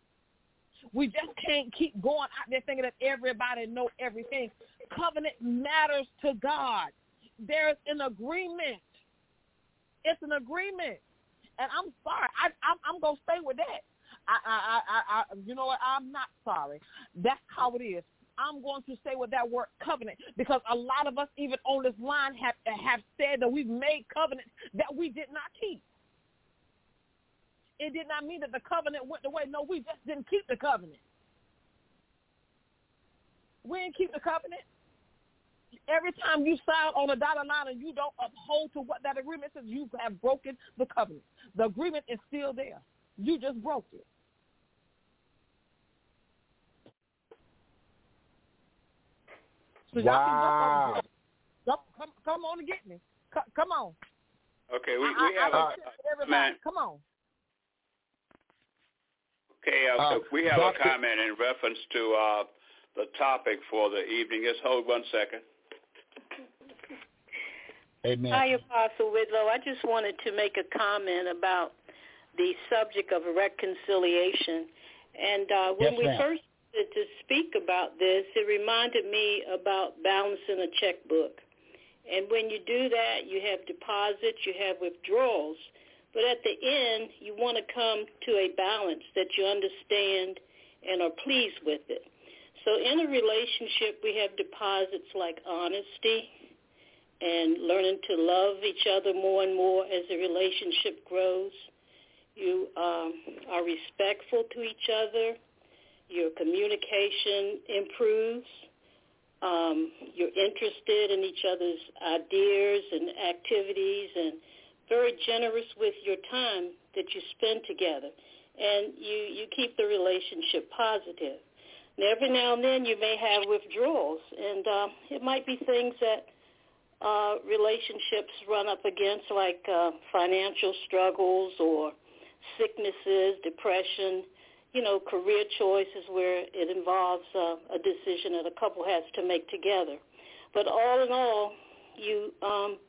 We just can't keep going out there thinking that everybody knows everything. Covenant matters to God. There's an agreement. It's an agreement. And I'm sorry. I, I'm, I'm going to stay with that. I, I, I, I, you know what? I'm not sorry. That's how it is. I'm going to stay with that word covenant, because a lot of us, even on this line, have, have said that we've made covenants that we did not keep. It did not mean that the covenant went away. No, we just didn't keep the covenant. We didn't keep the covenant. Every time you sign on a dotted line and you don't uphold to what that agreement says, you have broken the covenant. The agreement is still there. You just broke it. So wow. Y'all can come, come, come on and get me. Come, come on. Okay, we, we I, have I, I, a man. Come on. Okay, uh, uh, we have Doctor a comment in reference to uh, the topic for the evening. Just hold one second. Amen. Hi, Apostle Whitlow. I just wanted to make a comment about the subject of reconciliation. And uh, when yes, we ma'am. first started to speak about this, it reminded me about balancing a checkbook. And when you do that, you have deposits, you have withdrawals. But at the end, you want to come to a balance that you understand and are pleased with it. So in a relationship, we have deposits like honesty and learning to love each other more and more as the relationship grows. You um, are respectful to each other. Your communication improves. Um, you're interested in each other's ideas and activities, and very generous with your time that you spend together, and you, you keep the relationship positive. And every now and then you may have withdrawals, and uh, it might be things that uh, relationships run up against, like uh, financial struggles or sicknesses, depression, you know, career choices where it involves uh, a decision that a couple has to make together. But all in all, you um,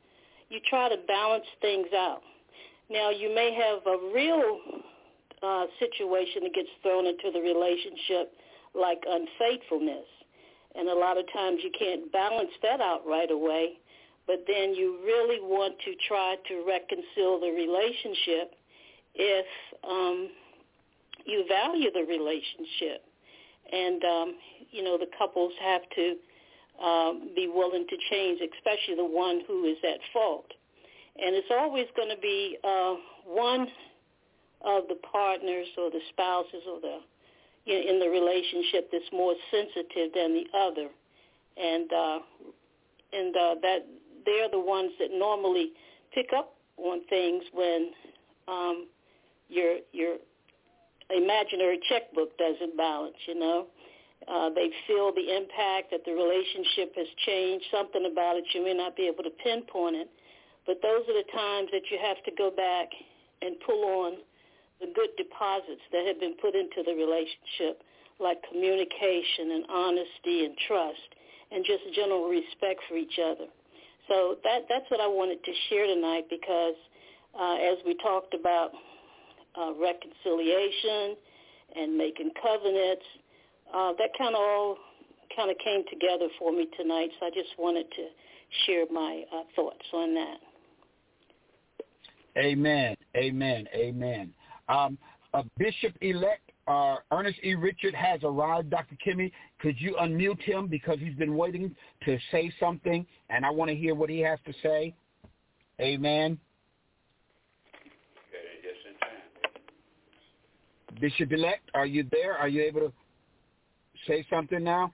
you try to balance things out. Now, you may have a real uh, situation that gets thrown into the relationship, like unfaithfulness. And a lot of times you can't balance that out right away, but then you really want to try to reconcile the relationship if um, you value the relationship. And, um, you know, the couples have to um, be willing to change, especially the one who is at fault. And it's always going to be uh, one of the partners or the spouses or the you know, in the relationship that's more sensitive than the other, and uh, and uh, that they're the ones that normally pick up on things when um, your your imaginary checkbook doesn't balance. You know, uh, they feel the impact that the relationship has changed. Something about it you may not be able to pinpoint it, but those are the times that you have to go back and pull on the good deposits that have been put into the relationship, like communication and honesty and trust and just general respect for each other. So that that's what I wanted to share tonight, because uh, as we talked about uh, reconciliation and making covenants, uh, that kind of all kind of came together for me tonight. So I just wanted to share my uh, thoughts on that. Amen, amen, amen. Um, uh, Bishop-elect uh, Ernest E. Richard has arrived. Doctor Kimmy, could you unmute him, because he's been waiting to say something, and I want to hear what he has to say. Amen. Okay, just in time. Bishop-elect, are you there? Are you able to say something now?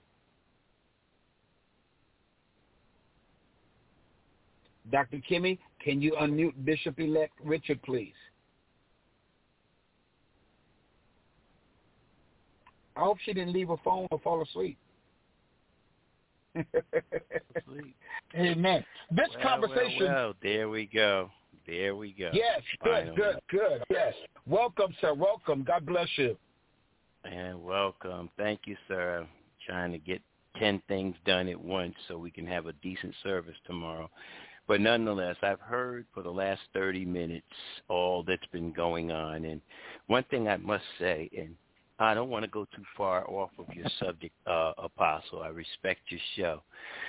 Doctor Kimmy, can you unmute Bishop-elect Richard, please? I hope she didn't leave her phone or fall asleep. Amen. This well, conversation. Well, well, there we go. There we go. Yes, good, Finally. good, good. Yes. Welcome, sir. Welcome. God bless you. And welcome. Thank you, sir. I'm trying to get ten things done at once so we can have a decent service tomorrow. But nonetheless, I've heard for the last thirty minutes all that's been going on. And one thing I must say, and I don't want to go too far off of your subject, uh, Apostle. I respect your show.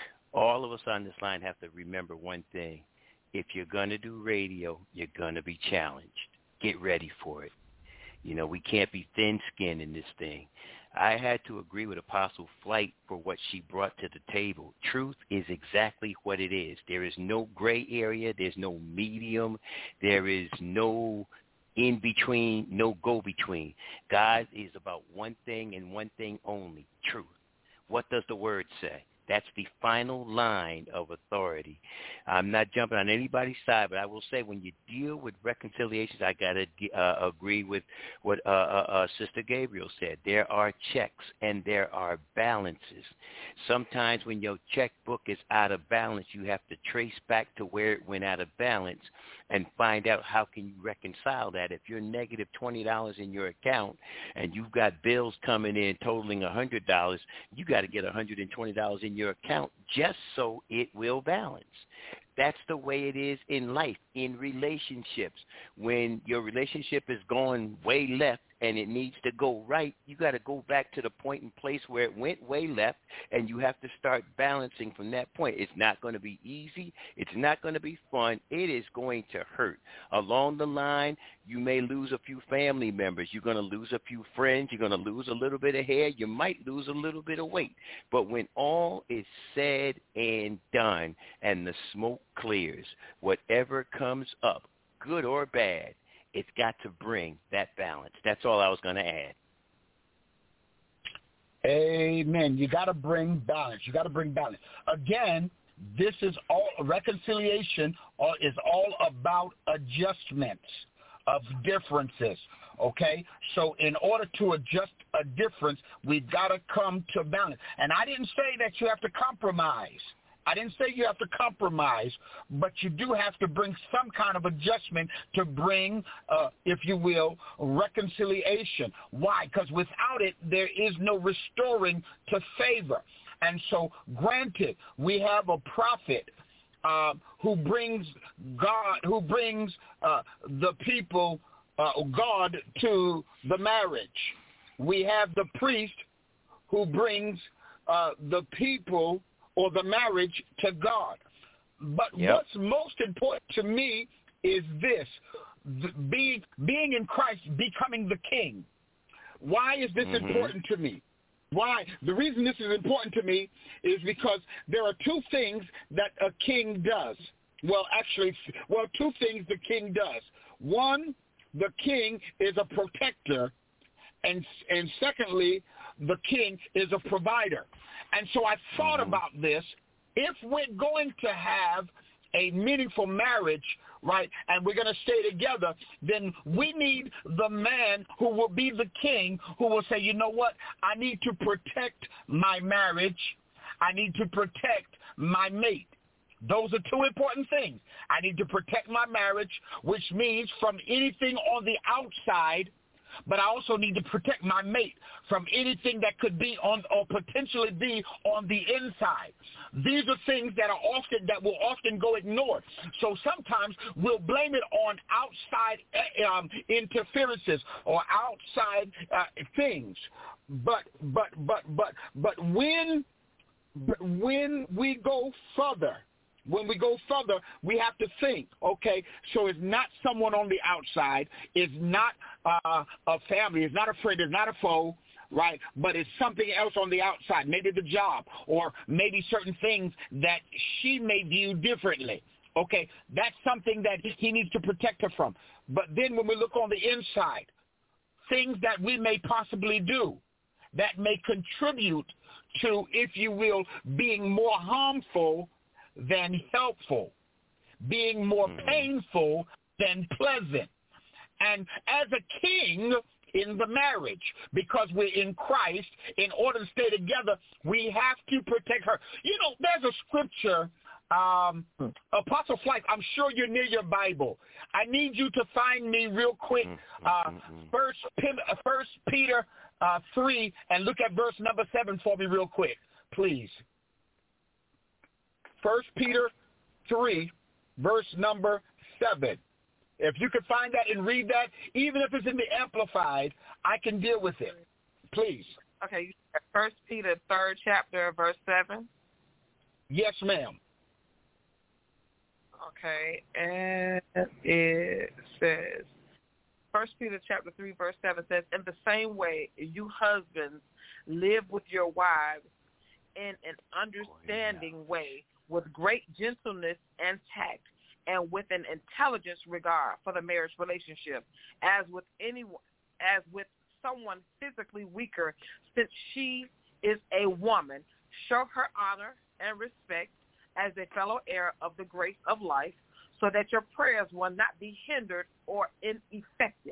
All of us on this line have to remember one thing. If you're going to do radio, you're going to be challenged. Get ready for it. You know, we can't be thin-skinned in this thing. I had to agree with Apostle Flight for what she brought to the table. Truth is exactly what it is. There is no gray area. There's no medium. There is no in between, no go between. God is about one thing and one thing only, truth. What does the word say? That's the final line of authority. I'm not jumping on anybody's side, but I will say when you deal with reconciliations, I got to uh, agree with what uh, uh, uh, Sister Gabriel said. There are checks and there are balances. Sometimes when your checkbook is out of balance, you have to trace back to where it went out of balance and find out how can you reconcile that. If you're negative twenty dollars in your account and you've got bills coming in totaling one hundred dollars, you got to get one hundred twenty dollars in your account just so it will balance. That's the way it is in life, in relationships. When your relationship is going way left and it needs to go right, you got to go back to the point and place where it went way left, and you have to start balancing from that point. It's not going to be easy. It's not going to be fun. It is going to hurt. Along the line, you may lose a few family members. You're going to lose a few friends. You're going to lose a little bit of hair. You might lose a little bit of weight. But when all is said and done and the smoke clears, whatever comes up, good or bad, it's got to bring that balance. That's all I was going to add. Amen. You got to bring balance. You got to bring balance. Again, this is all reconciliation or is all about adjustments of differences. Okay? So in order to adjust a difference, we've got to come to balance. And I didn't say that you have to compromise. I didn't say you have to compromise, but you do have to bring some kind of adjustment to bring, uh, if you will, reconciliation. Why? Because without it, there is no restoring to favor. And so, granted, we have a prophet uh, who brings God, who brings uh, the people, uh, God to the marriage. We have the priest who brings uh, the people or the marriage to God. But yep. what's most important to me is this, the, being, being in Christ, becoming the king. Why is this mm-hmm. important to me? Why? The reason this is important to me is because there are two things that a king does. Well, actually, well, two things the king does. One, the king is a protector, and and secondly, the king is a provider. And so I thought mm-hmm. about this. If we're going to have a meaningful marriage, right, and we're going to stay together, then we need the man who will be the king, who will say, you know what, I need to protect my marriage. I need to protect my mate. Those are two important things. I need to protect my marriage, which means from anything on the outside, but I also need to protect my mate from anything that could be on or potentially be on the inside. These are things that are often that will often go ignored. So sometimes we'll blame it on outside um, interferences or outside uh, things. But but but but but when but when we go further. When we go further, we have to think, okay, so it's not someone on the outside, it's not uh, a family, it's not a friend, it's not a foe, right, but it's something else on the outside, maybe the job or maybe certain things that she may view differently. Okay, that's something that he needs to protect her from. But then when we look on the inside, things that we may possibly do that may contribute to, if you will, being more harmful than helpful, being more mm-hmm. painful than pleasant. And as a king in the marriage, because we're in Christ, in order to stay together, we have to protect her. You know, there's a scripture, um, mm-hmm. Apostle Flight, I'm sure you're near your Bible. I need you to find me real quick, uh, First, First Peter uh, three, and look at verse number seven for me real quick, please. First Peter three, verse number seven. If you could find that and read that, even if it's in the Amplified, I can deal with it. Please. Okay, First Peter third chapter, verse seven? Yes, ma'am. Okay, and it says, First Peter chapter three, verse seven says, in the same way, you husbands live with your wives in an understanding oh, yeah. way, with great gentleness and tact, and with an intelligent regard for the marriage relationship, as with anyone, as with someone physically weaker, since she is a woman. Show her honor and respect as a fellow heir of the grace of life, so that your prayers will not be hindered or ineffective.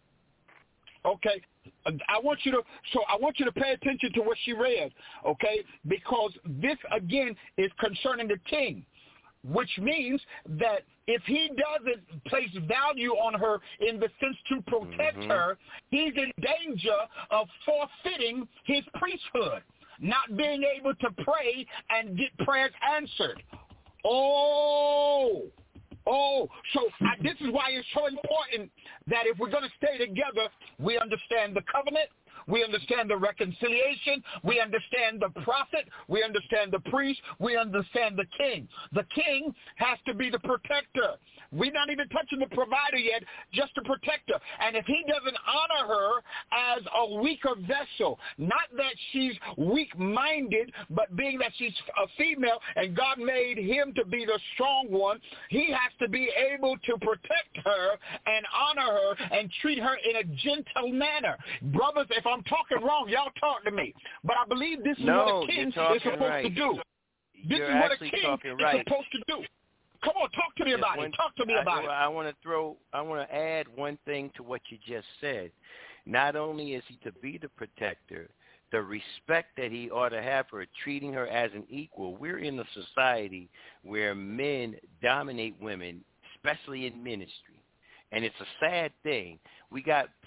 Okay, I want you to. So I want you to pay attention to what she read. Okay, because this again is concerning the king, which means that if he doesn't place value on her in the sense to protect mm-hmm. her, he's in danger of forfeiting his priesthood, not being able to pray and get prayers answered. Oh. Oh, so I, this is why it's so important that if we're going to stay together, we understand the covenant, we understand the reconciliation, we understand the prophet, we understand the priest, we understand the king. The king has to be the protector. We're not even touching the provider yet, just to protect her. And if he doesn't honor her as a weaker vessel, not that she's weak-minded, but being that she's a female and God made him to be the strong one, he has to be able to protect her and honor her and treat her in a gentle manner. Brothers, if I'm talking wrong, y'all talk to me. But I believe this is no, what a king is supposed right. to do. This you're is what a actually king is right. supposed to do. Come on, talk to me about one, it. Talk to me I, about I, it. I want to throw, I want to add one thing to what you just said. Not only is he to be the protector, the respect that he ought to have for her, treating her as an equal. We're in a society where men dominate women, especially in ministry. And it's a sad thing. We got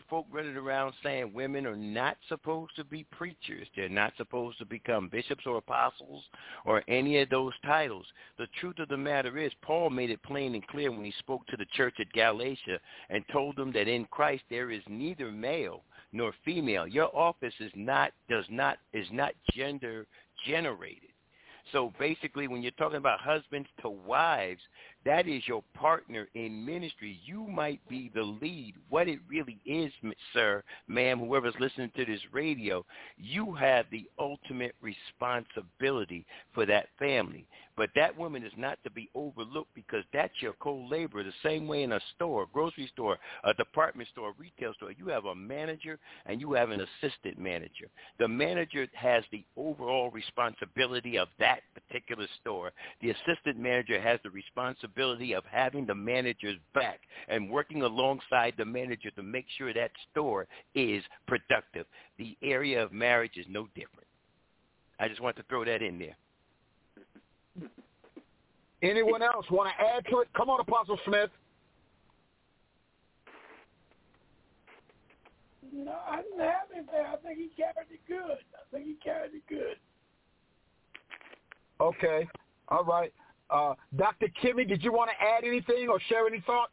folk running around saying women are not supposed to be preachers. They're not supposed to become bishops or apostles or any of those titles. The truth of the matter is Paul made it plain and clear when he spoke to the church at Galatia and told them that in Christ there is neither male nor female. Your office is not does not is not gender generated. So basically, when you're talking about husbands to wives, that is your partner in ministry. You might be the lead. What it really is, sir, ma'am, whoever's listening to this radio, you have the ultimate responsibility for that family. But that woman is not to be overlooked because that's your co-laborer. The same way in a store, grocery store, a department store, retail store, you have a manager and you have an assistant manager. The manager has the overall responsibility of that particular store. The assistant manager has the responsibility of having the manager's back and working alongside the manager to make sure that store is productive. The area of marriage is no different. I just want to throw that in there. Anyone else want to add to it? Come on, Apostle Smith. No, I didn't have anything. I think he carried it good. I think he carried it good. Okay. All right. Uh, Doctor Kimmy, did you want to add anything or share any thoughts?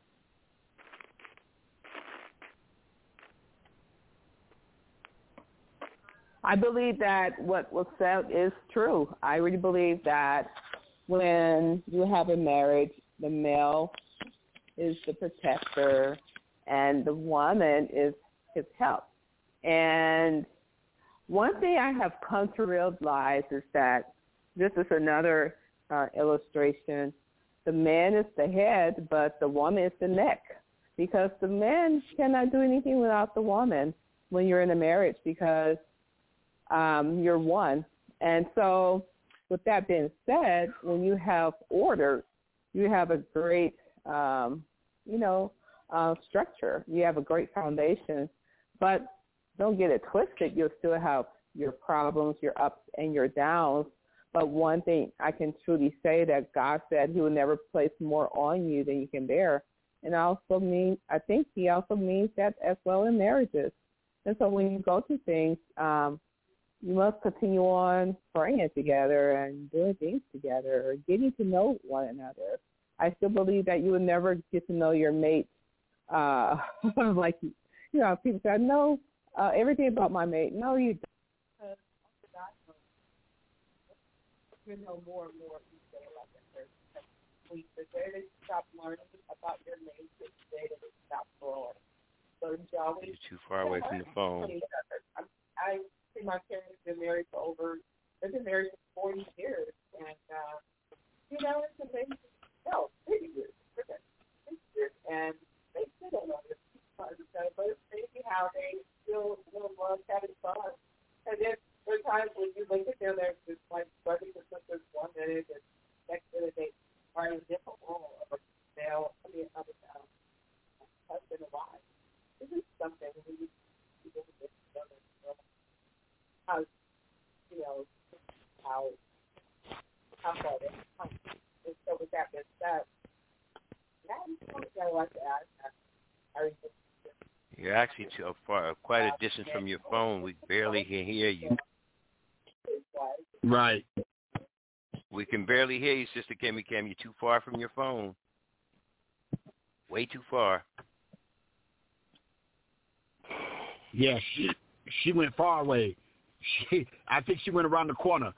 I believe that what was said is true. I really believe that when you have a marriage, the male is the protector and the woman is his help. And one thing I have come to realize is that this is another uh, illustration. The man is the head, but the woman is the neck, because the man cannot do anything without the woman when you're in a marriage, because um, you're one. And so with that being said, when you have order, you have a great, um, you know, uh, structure. You have a great foundation. But don't get it twisted. You'll still have your problems, your ups and your downs. But one thing I can truly say that God said he will never place more on you than you can bear. And I also mean, I think he also means that as well in marriages. And so when you go through things, um, you must continue on praying together and doing things together, or getting to know one another. I still believe that you will never get to know your mate. Uh, like, you know, people say, I know uh, everything about my mate. No, you don't. You know more and more each day, like that. We, the day that you stop learning about your mate, the day that you stop growing. So you always, you're too far away from the phone. I, I see my parents been married for over, they've been married for forty years. And, uh, you know, it's amazing. No, fifty years. fifty years. And they still don't know this. But it's crazy how they still, still love having fun. And then there are times when you look at them, there's just like brothers and sisters, one that is, and next to they are in a different role of a male, I mean, of a um, husband and wife. This is something we need to do with each other. How, you know, how, how far they come. And so with that being said, that is something I would like to add. I really You're actually too far, quite a distance from your phone. We barely can hear you. Right. We can barely hear you, Sister Kimmy Cam. You're too far from your phone. Way too far. Yes, she, she went far away. She, I think she went around the corner.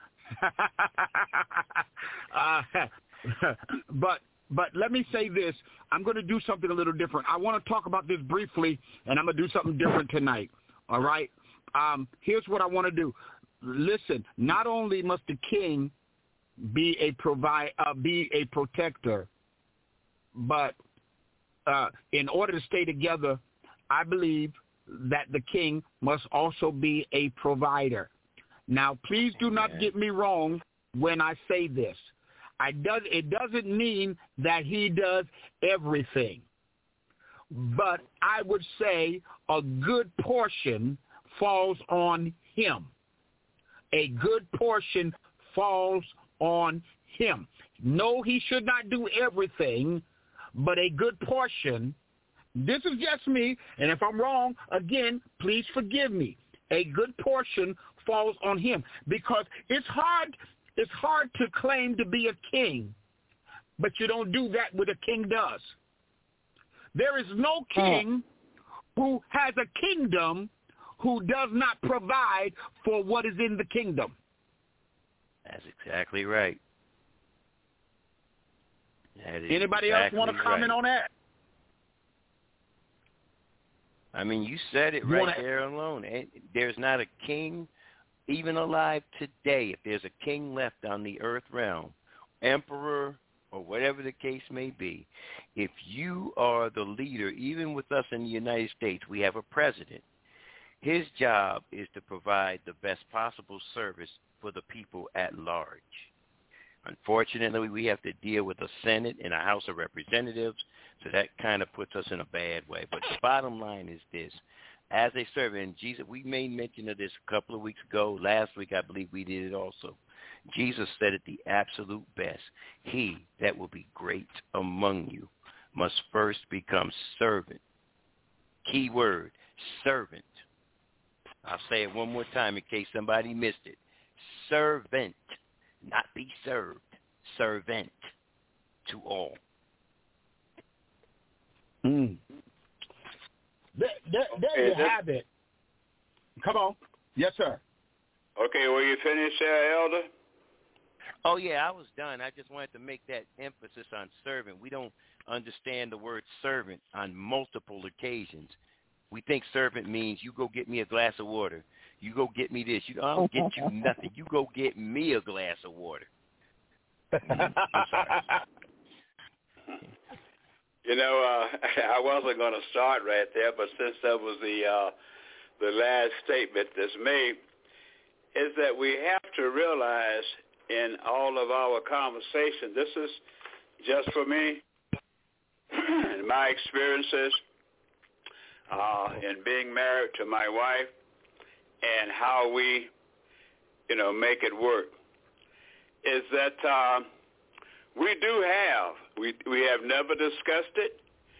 uh, but but let me say this. I'm going to do something a little different. I want to talk about this briefly, and I'm going to do something different tonight. All right? Um, here's what I want to do. Listen, not only must the king be a provi- uh, be a protector, but uh, in order to stay together, I believe that the king must also be a provider. Now, please do not get me wrong when I say this. I does, it doesn't mean that he does everything. But I would say a good portion falls on him. A good portion falls on him. No, he should not do everything, but a good portion this is just me, and if I'm wrong, again, please forgive me. A good portion falls on him because it's hard, it's hard to claim to be a king, but you don't do that what a king does. There is no king who has a kingdom who does not provide for what is in the kingdom. That's exactly right. That is Anybody exactly else want to comment right. on that? I mean, you said it You right wanna... there alone. There's not a king even alive today. If there's a king left on the earth realm, emperor or whatever the case may be, if you are the leader, even with us in the United States, we have a president. His job is to provide the best possible service for the people at large. Unfortunately, we have to deal with a Senate and a House of Representatives, so that kind of puts us in a bad way. But the bottom line is this. As a servant, and Jesus, we made mention of this a couple of weeks ago. Last week, I believe we did it also. Jesus said it the absolute best. He that will be great among you must first become servant. Key word, servant. I'll say it one more time in case somebody missed it. Servant, not be served. Servant to all. Mm. There, there, there you have it. Come on. Yes, sir. Okay, were you finished there, Elder? Oh, yeah, I was done. I just wanted to make that emphasis on servant. We don't understand the word servant on multiple occasions. We think servant means you go get me a glass of water. You go get me this. You, I don't get you nothing. You go get me a glass of water. I'm sorry. You know, uh, I wasn't going to start right there, but since that was the uh, the last statement that's made, is that we have to realize in all of our conversation, this is just for me, and my experiences uh, in being married to my wife and how we, you know, make it work, is that uh, we do have, we we have never discussed it,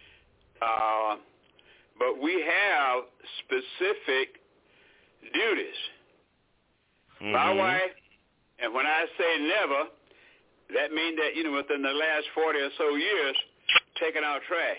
uh, but we have specific duties. Mm-hmm. My wife, and when I say never, that means that, you know, within the last forty or so years, taking out trash.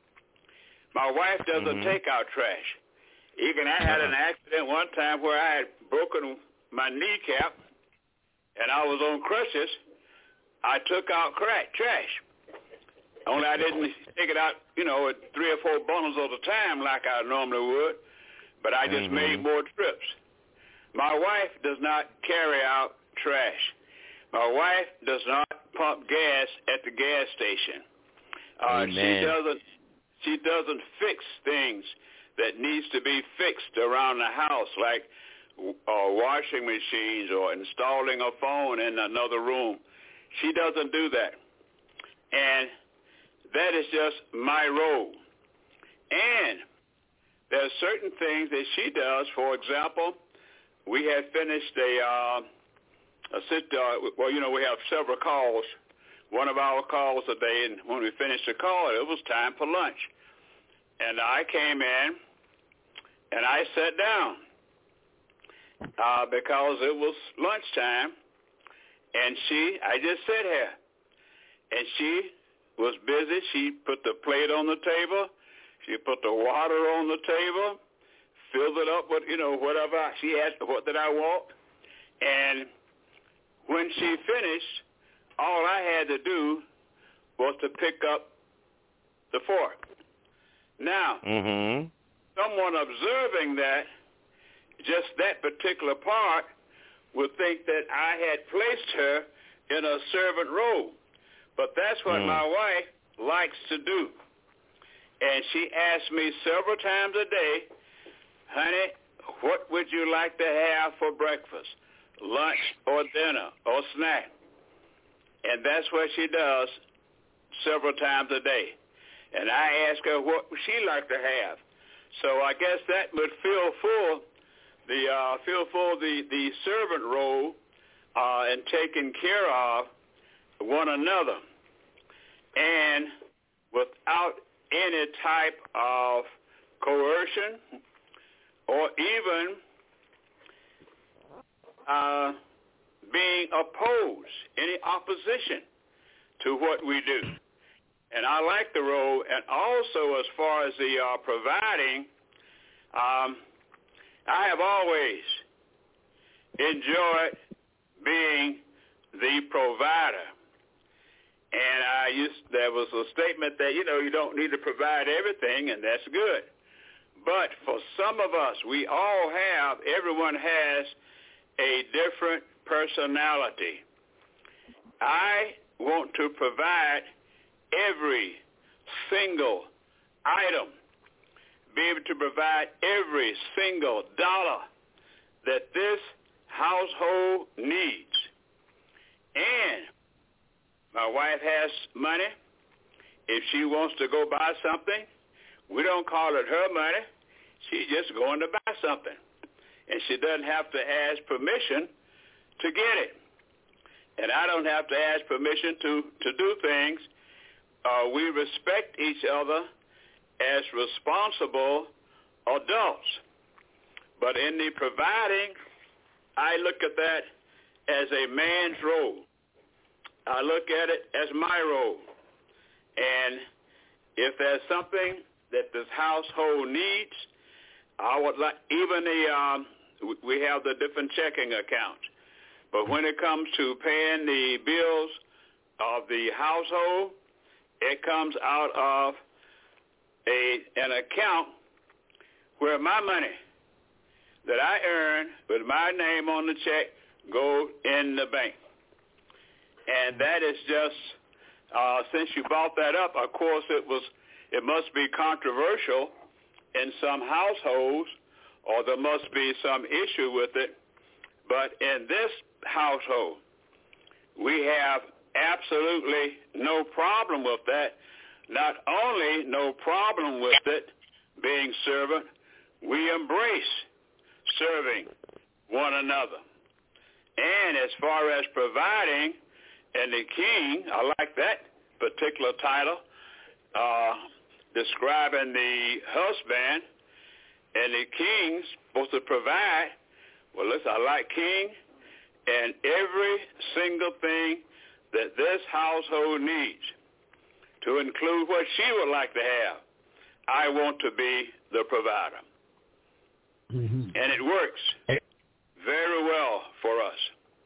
My wife doesn't mm-hmm. take out trash. Even I had an accident one time where I had broken my kneecap, and I was on crutches. I took out crack, trash. Only I didn't take it out, you know, at three or four bundles at a time like I normally would, but I just mm-hmm. made more trips. My wife does not carry out trash. My wife does not pump gas at the gas station. Uh, she doesn't. She doesn't fix things that needs to be fixed around the house, like uh, washing machines or installing a phone in another room. She doesn't do that. And that is just my role. And there are certain things that she does. For example, we had finished a, uh, a sit, uh, well, you know, we have several calls. One of our calls a day, and when we finished the call, it was time for lunch. And I came in, and I sat down uh, because it was lunchtime. And she, I just sat here, and she was busy. She put the plate on the table. She put the water on the table, filled it up with, you know, whatever she asked, what did I want. And when she finished, all I had to do was to pick up the fork. Now, mm-hmm. someone observing that, just that particular part, would think that I had placed her in a servant role. But that's what mm. my wife likes to do. And she asks me several times a day, honey, what would you like to have for breakfast, lunch, or dinner, or snack? And that's what she does several times a day. And I ask her what would she like to have. So I guess that would fill full the uh, fill full the, the servant role uh, and taking care of one another. And without any type of coercion or even uh, being opposed, any opposition to what we do. And I like the role. And also as far as the uh, providing, um, I have always enjoyed being the provider. And I used, there was a statement that, you know, you don't need to provide everything, and that's good. But for some of us, we all have, everyone has a different personality. I want to provide every single item, be able to provide every single dollar that this household needs. And my wife has money. If she wants to go buy something, we don't call it her money. She's just going to buy something. And she doesn't have to ask permission to get it. And I don't have to ask permission to, to do things. Uh, we respect each other as responsible adults. But in the providing, I look at that as a man's role. I look at it as my role. And if there's something that this household needs, I would like, even the, um, we have the different checking accounts. But when it comes to paying the bills of the household, it comes out of a an account where my money that I earn with my name on the check go in the bank. And that is just, uh, since you brought that up, of course it was, it must be controversial in some households, or there must be some issue with it. But in this household, we have absolutely no problem with that. Not only no problem with it being servant, we embrace serving one another. And as far as providing, and the king, I like that particular title, uh, describing the husband, and the king's supposed to provide. Well, listen, I like king, and every single thing that this household needs, to include what she would like to have, I want to be the provider. Mm-hmm. And it works very well for us.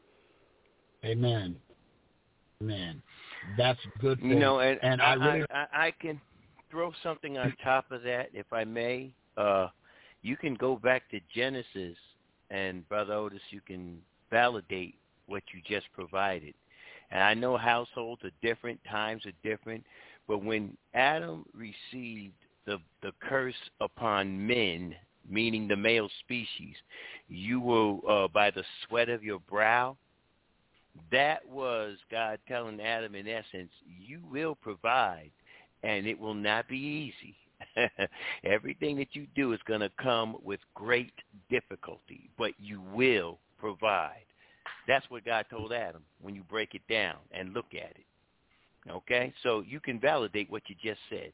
Amen. Amen. That's good. You know, and, and I, I, really... I, I can throw something on top of that, if I may. Uh, you can go back to Genesis, and Brother Otis, you can validate what you just provided. And I know households are different, times are different, but when Adam received the the curse upon men, meaning the male species, you will, uh, by the sweat of your brow, that was God telling Adam, in essence, you will provide, and it will not be easy. Everything that you do is going to come with great difficulty, but you will provide. That's what God told Adam when you break it down and look at it. Okay? So you can validate what you just said.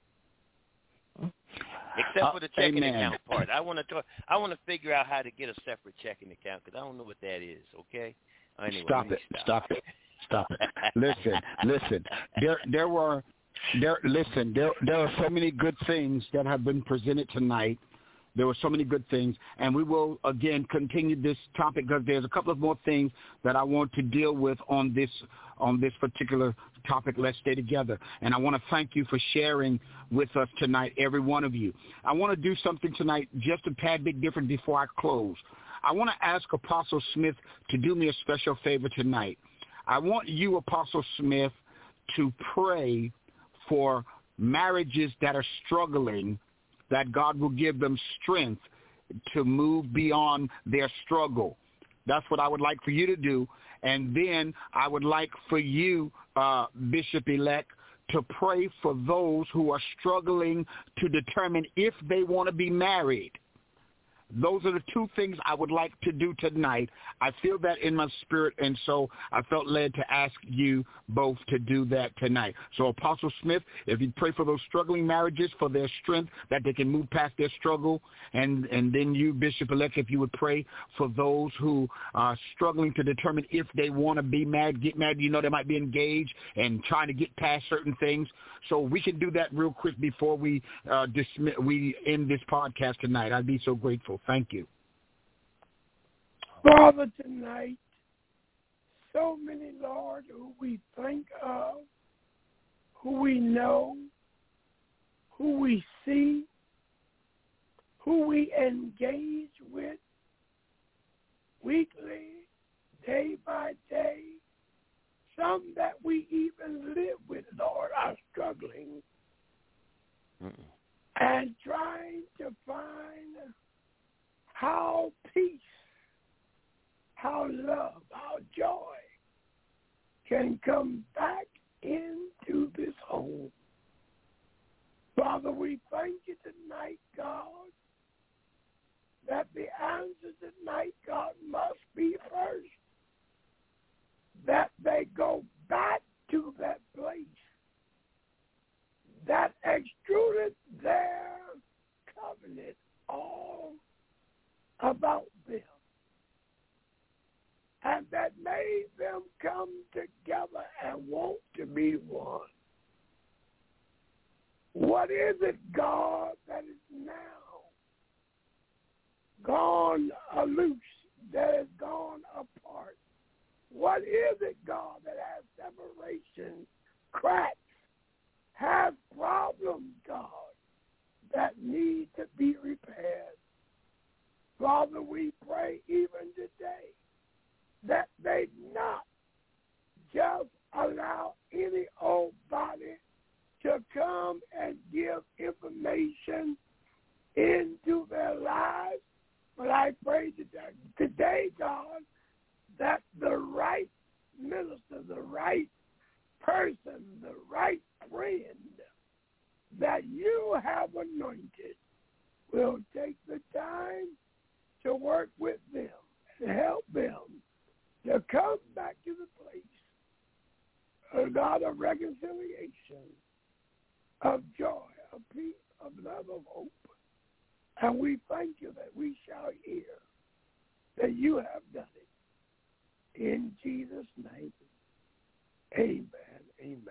Except for the checking Amen. account part. I want to talk, I want to figure out how to get a separate checking account because I don't know what that is, okay? Anyway, stop it. Stop. Stop it. Stop it. Listen, listen. There there were there listen, there there are so many good things that have been presented tonight. There were so many good things, and we will, again, continue this topic because there's a couple of more things that I want to deal with on this on this particular topic. Let's stay together. And I want to thank you for sharing with us tonight, every one of you. I want to do something tonight just a tad bit different before I close. I want to ask Apostle Smith to do me a special favor tonight. I want you, Apostle Smith, to pray for marriages that are struggling, that God will give them strength to move beyond their struggle. That's what I would like for you to do. And then I would like for you, uh, Bishop-elect, to pray for those who are struggling to determine if they want to be married. those are the two things I would like to do tonight. I feel that in my spirit, and so I felt led to ask you both to do that tonight. So, Apostle Smith, if you pray for those struggling marriages, for their strength, that they can move past their struggle, and, and then you, Bishop-elect, if you would pray for those who are struggling to determine if they want to be married, get married. You know, they might be engaged and trying to get past certain things. So we can do that real quick before we uh, dismiss, we end this podcast tonight. I'd be so grateful. Thank you. Father, tonight, so many, Lord, who we think of, who we know, who we see, who we engage with weekly, day by day, some that we even live with, Lord, are struggling Mm-mm. and trying to find how peace, how love, how joy can come back into this home. Father, we thank you tonight, God, that the answer tonight, God, must be first that they go back to that place that extruded their covenant all about them, and that made them come together and want to be one. What is it, God, that is now gone loose, that has gone apart? What is it, God, that has separation, cracks, has problems, God, that need to be repaired? Father, we pray even today that they not just allow any old body to come and give information into their lives, but I pray today, today, God, that the right minister, the right person, the right friend that you have anointed will take the time to work with them and help them to come back to the place of God of reconciliation, of joy, of peace, of love, of hope. And we thank you that we shall hear that you have done it. In Jesus' name, amen, amen.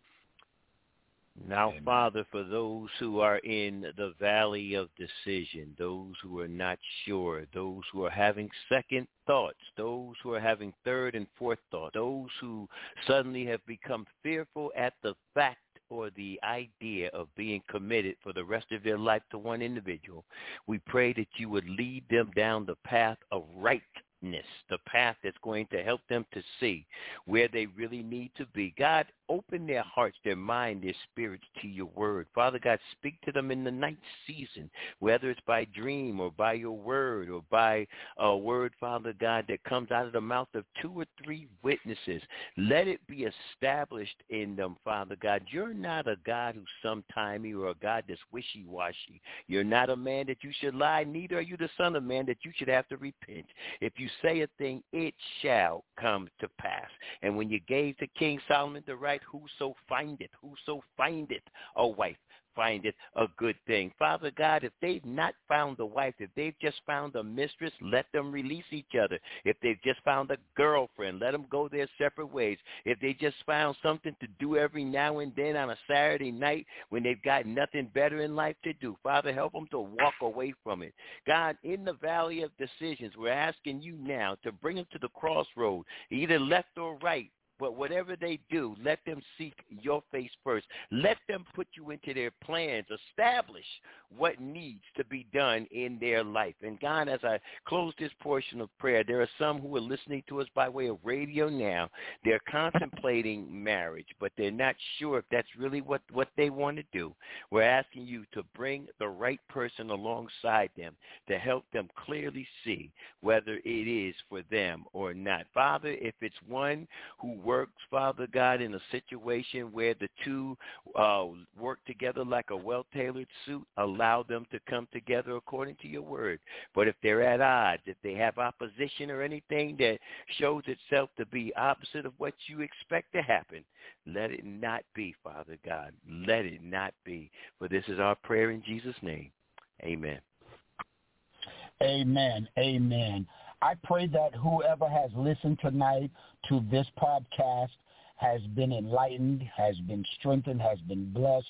Now, Amen. Father, for those who are in the valley of decision, those who are not sure, those who are having second thoughts, those who are having third and fourth thoughts, those who suddenly have become fearful at the fact or the idea of being committed for the rest of their life to one individual, we pray that you would lead them down the path of rightness, the path that's going to help them to see where they really need to be. God, open their hearts, their mind, their spirits to your word. Father God, speak to them in the night season, whether it's by dream or by your word or by a word, Father God, that comes out of the mouth of two or three witnesses. Let it be established in them, Father God. You're not a God who's sometimey or a God that's wishy-washy. You're not a man that you should lie, neither are you the son of man that you should have to repent. If you say a thing, it shall come to pass. And when you gave to King Solomon the right, whoso findeth, whoso findeth a wife, findeth a good thing. Father God, if they've not found a wife, if they've just found a mistress, let them release each other. If they've just found a girlfriend, let them go their separate ways. If they just found something to do every now and then on a Saturday night when they've got nothing better in life to do, Father, help them to walk away from it. God, in the valley of decisions, we're asking you now to bring them to the crossroad, either left or right. But whatever they do, let them seek your face first. Let them put you into their plans. Establish what needs to be done in their life. And God, as I close this portion of prayer, there are some who are listening to us by way of radio now. They're contemplating marriage, but they're not sure if that's really what, what they want to do. We're asking you to bring the right person alongside them to help them clearly see whether it is for them or not. Father, if it's one who works works, Father God, in a situation where the two uh, work together like a well-tailored suit, allow them to come together according to your word. But if they're at odds, if they have opposition or anything that shows itself to be opposite of what you expect to happen, let it not be, Father God. Let it not be. For this is our prayer in Jesus' name. Amen. Amen. Amen. I pray that whoever has listened tonight to this podcast has been enlightened, has been strengthened, has been blessed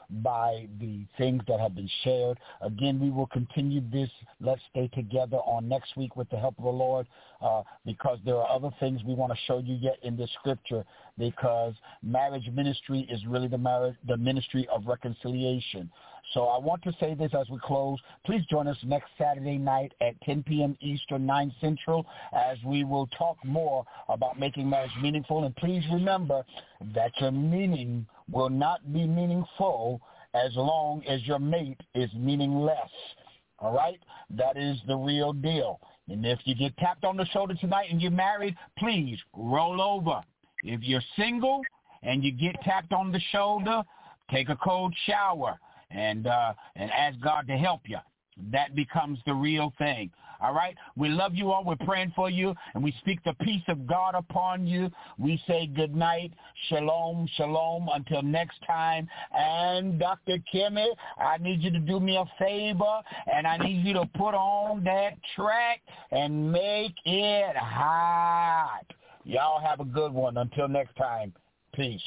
by the things that have been shared. Again, we will continue this Let's Stay Together on next week with the help of the Lord, uh, because there are other things we want to show you yet in this scripture, because marriage ministry is really the marriage, the ministry of reconciliation. So I want to say this as we close. Please join us next Saturday night at ten p.m. Eastern, nine Central, as we will talk more about making marriage meaningful. And please remember that your meaning will not be meaningful as long as your mate is meaningless. All right? That is the real deal. And if you get tapped on the shoulder tonight and you're married, please roll over. If you're single and you get tapped on the shoulder, take a cold shower and uh, and ask God to help you. That becomes the real thing. All right? We love you all. We're praying for you, and we speak the peace of God upon you. We say good night. Shalom, shalom. Until next time. And Doctor Kimmy, I need you to do me a favor, and I need you to put on that track and make it hot. Y'all have a good one. Until next time. Peace.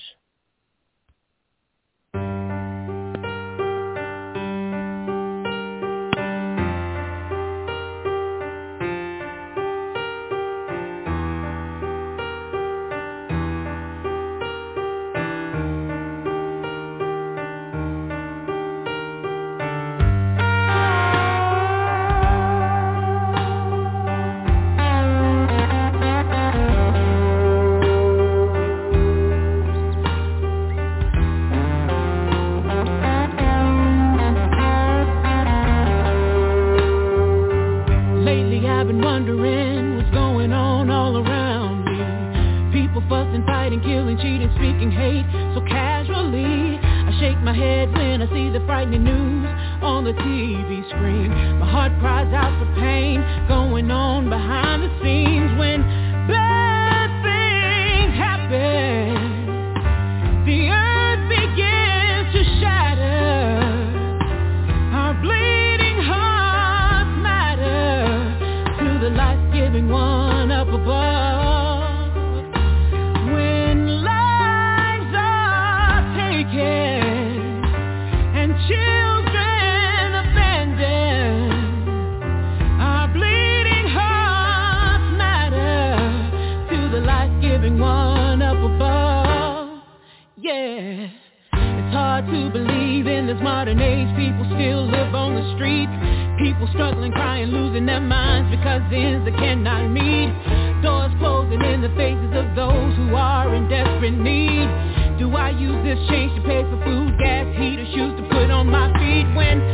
Do I use this change to pay for food, gas, heat, or shoes to put on my feet when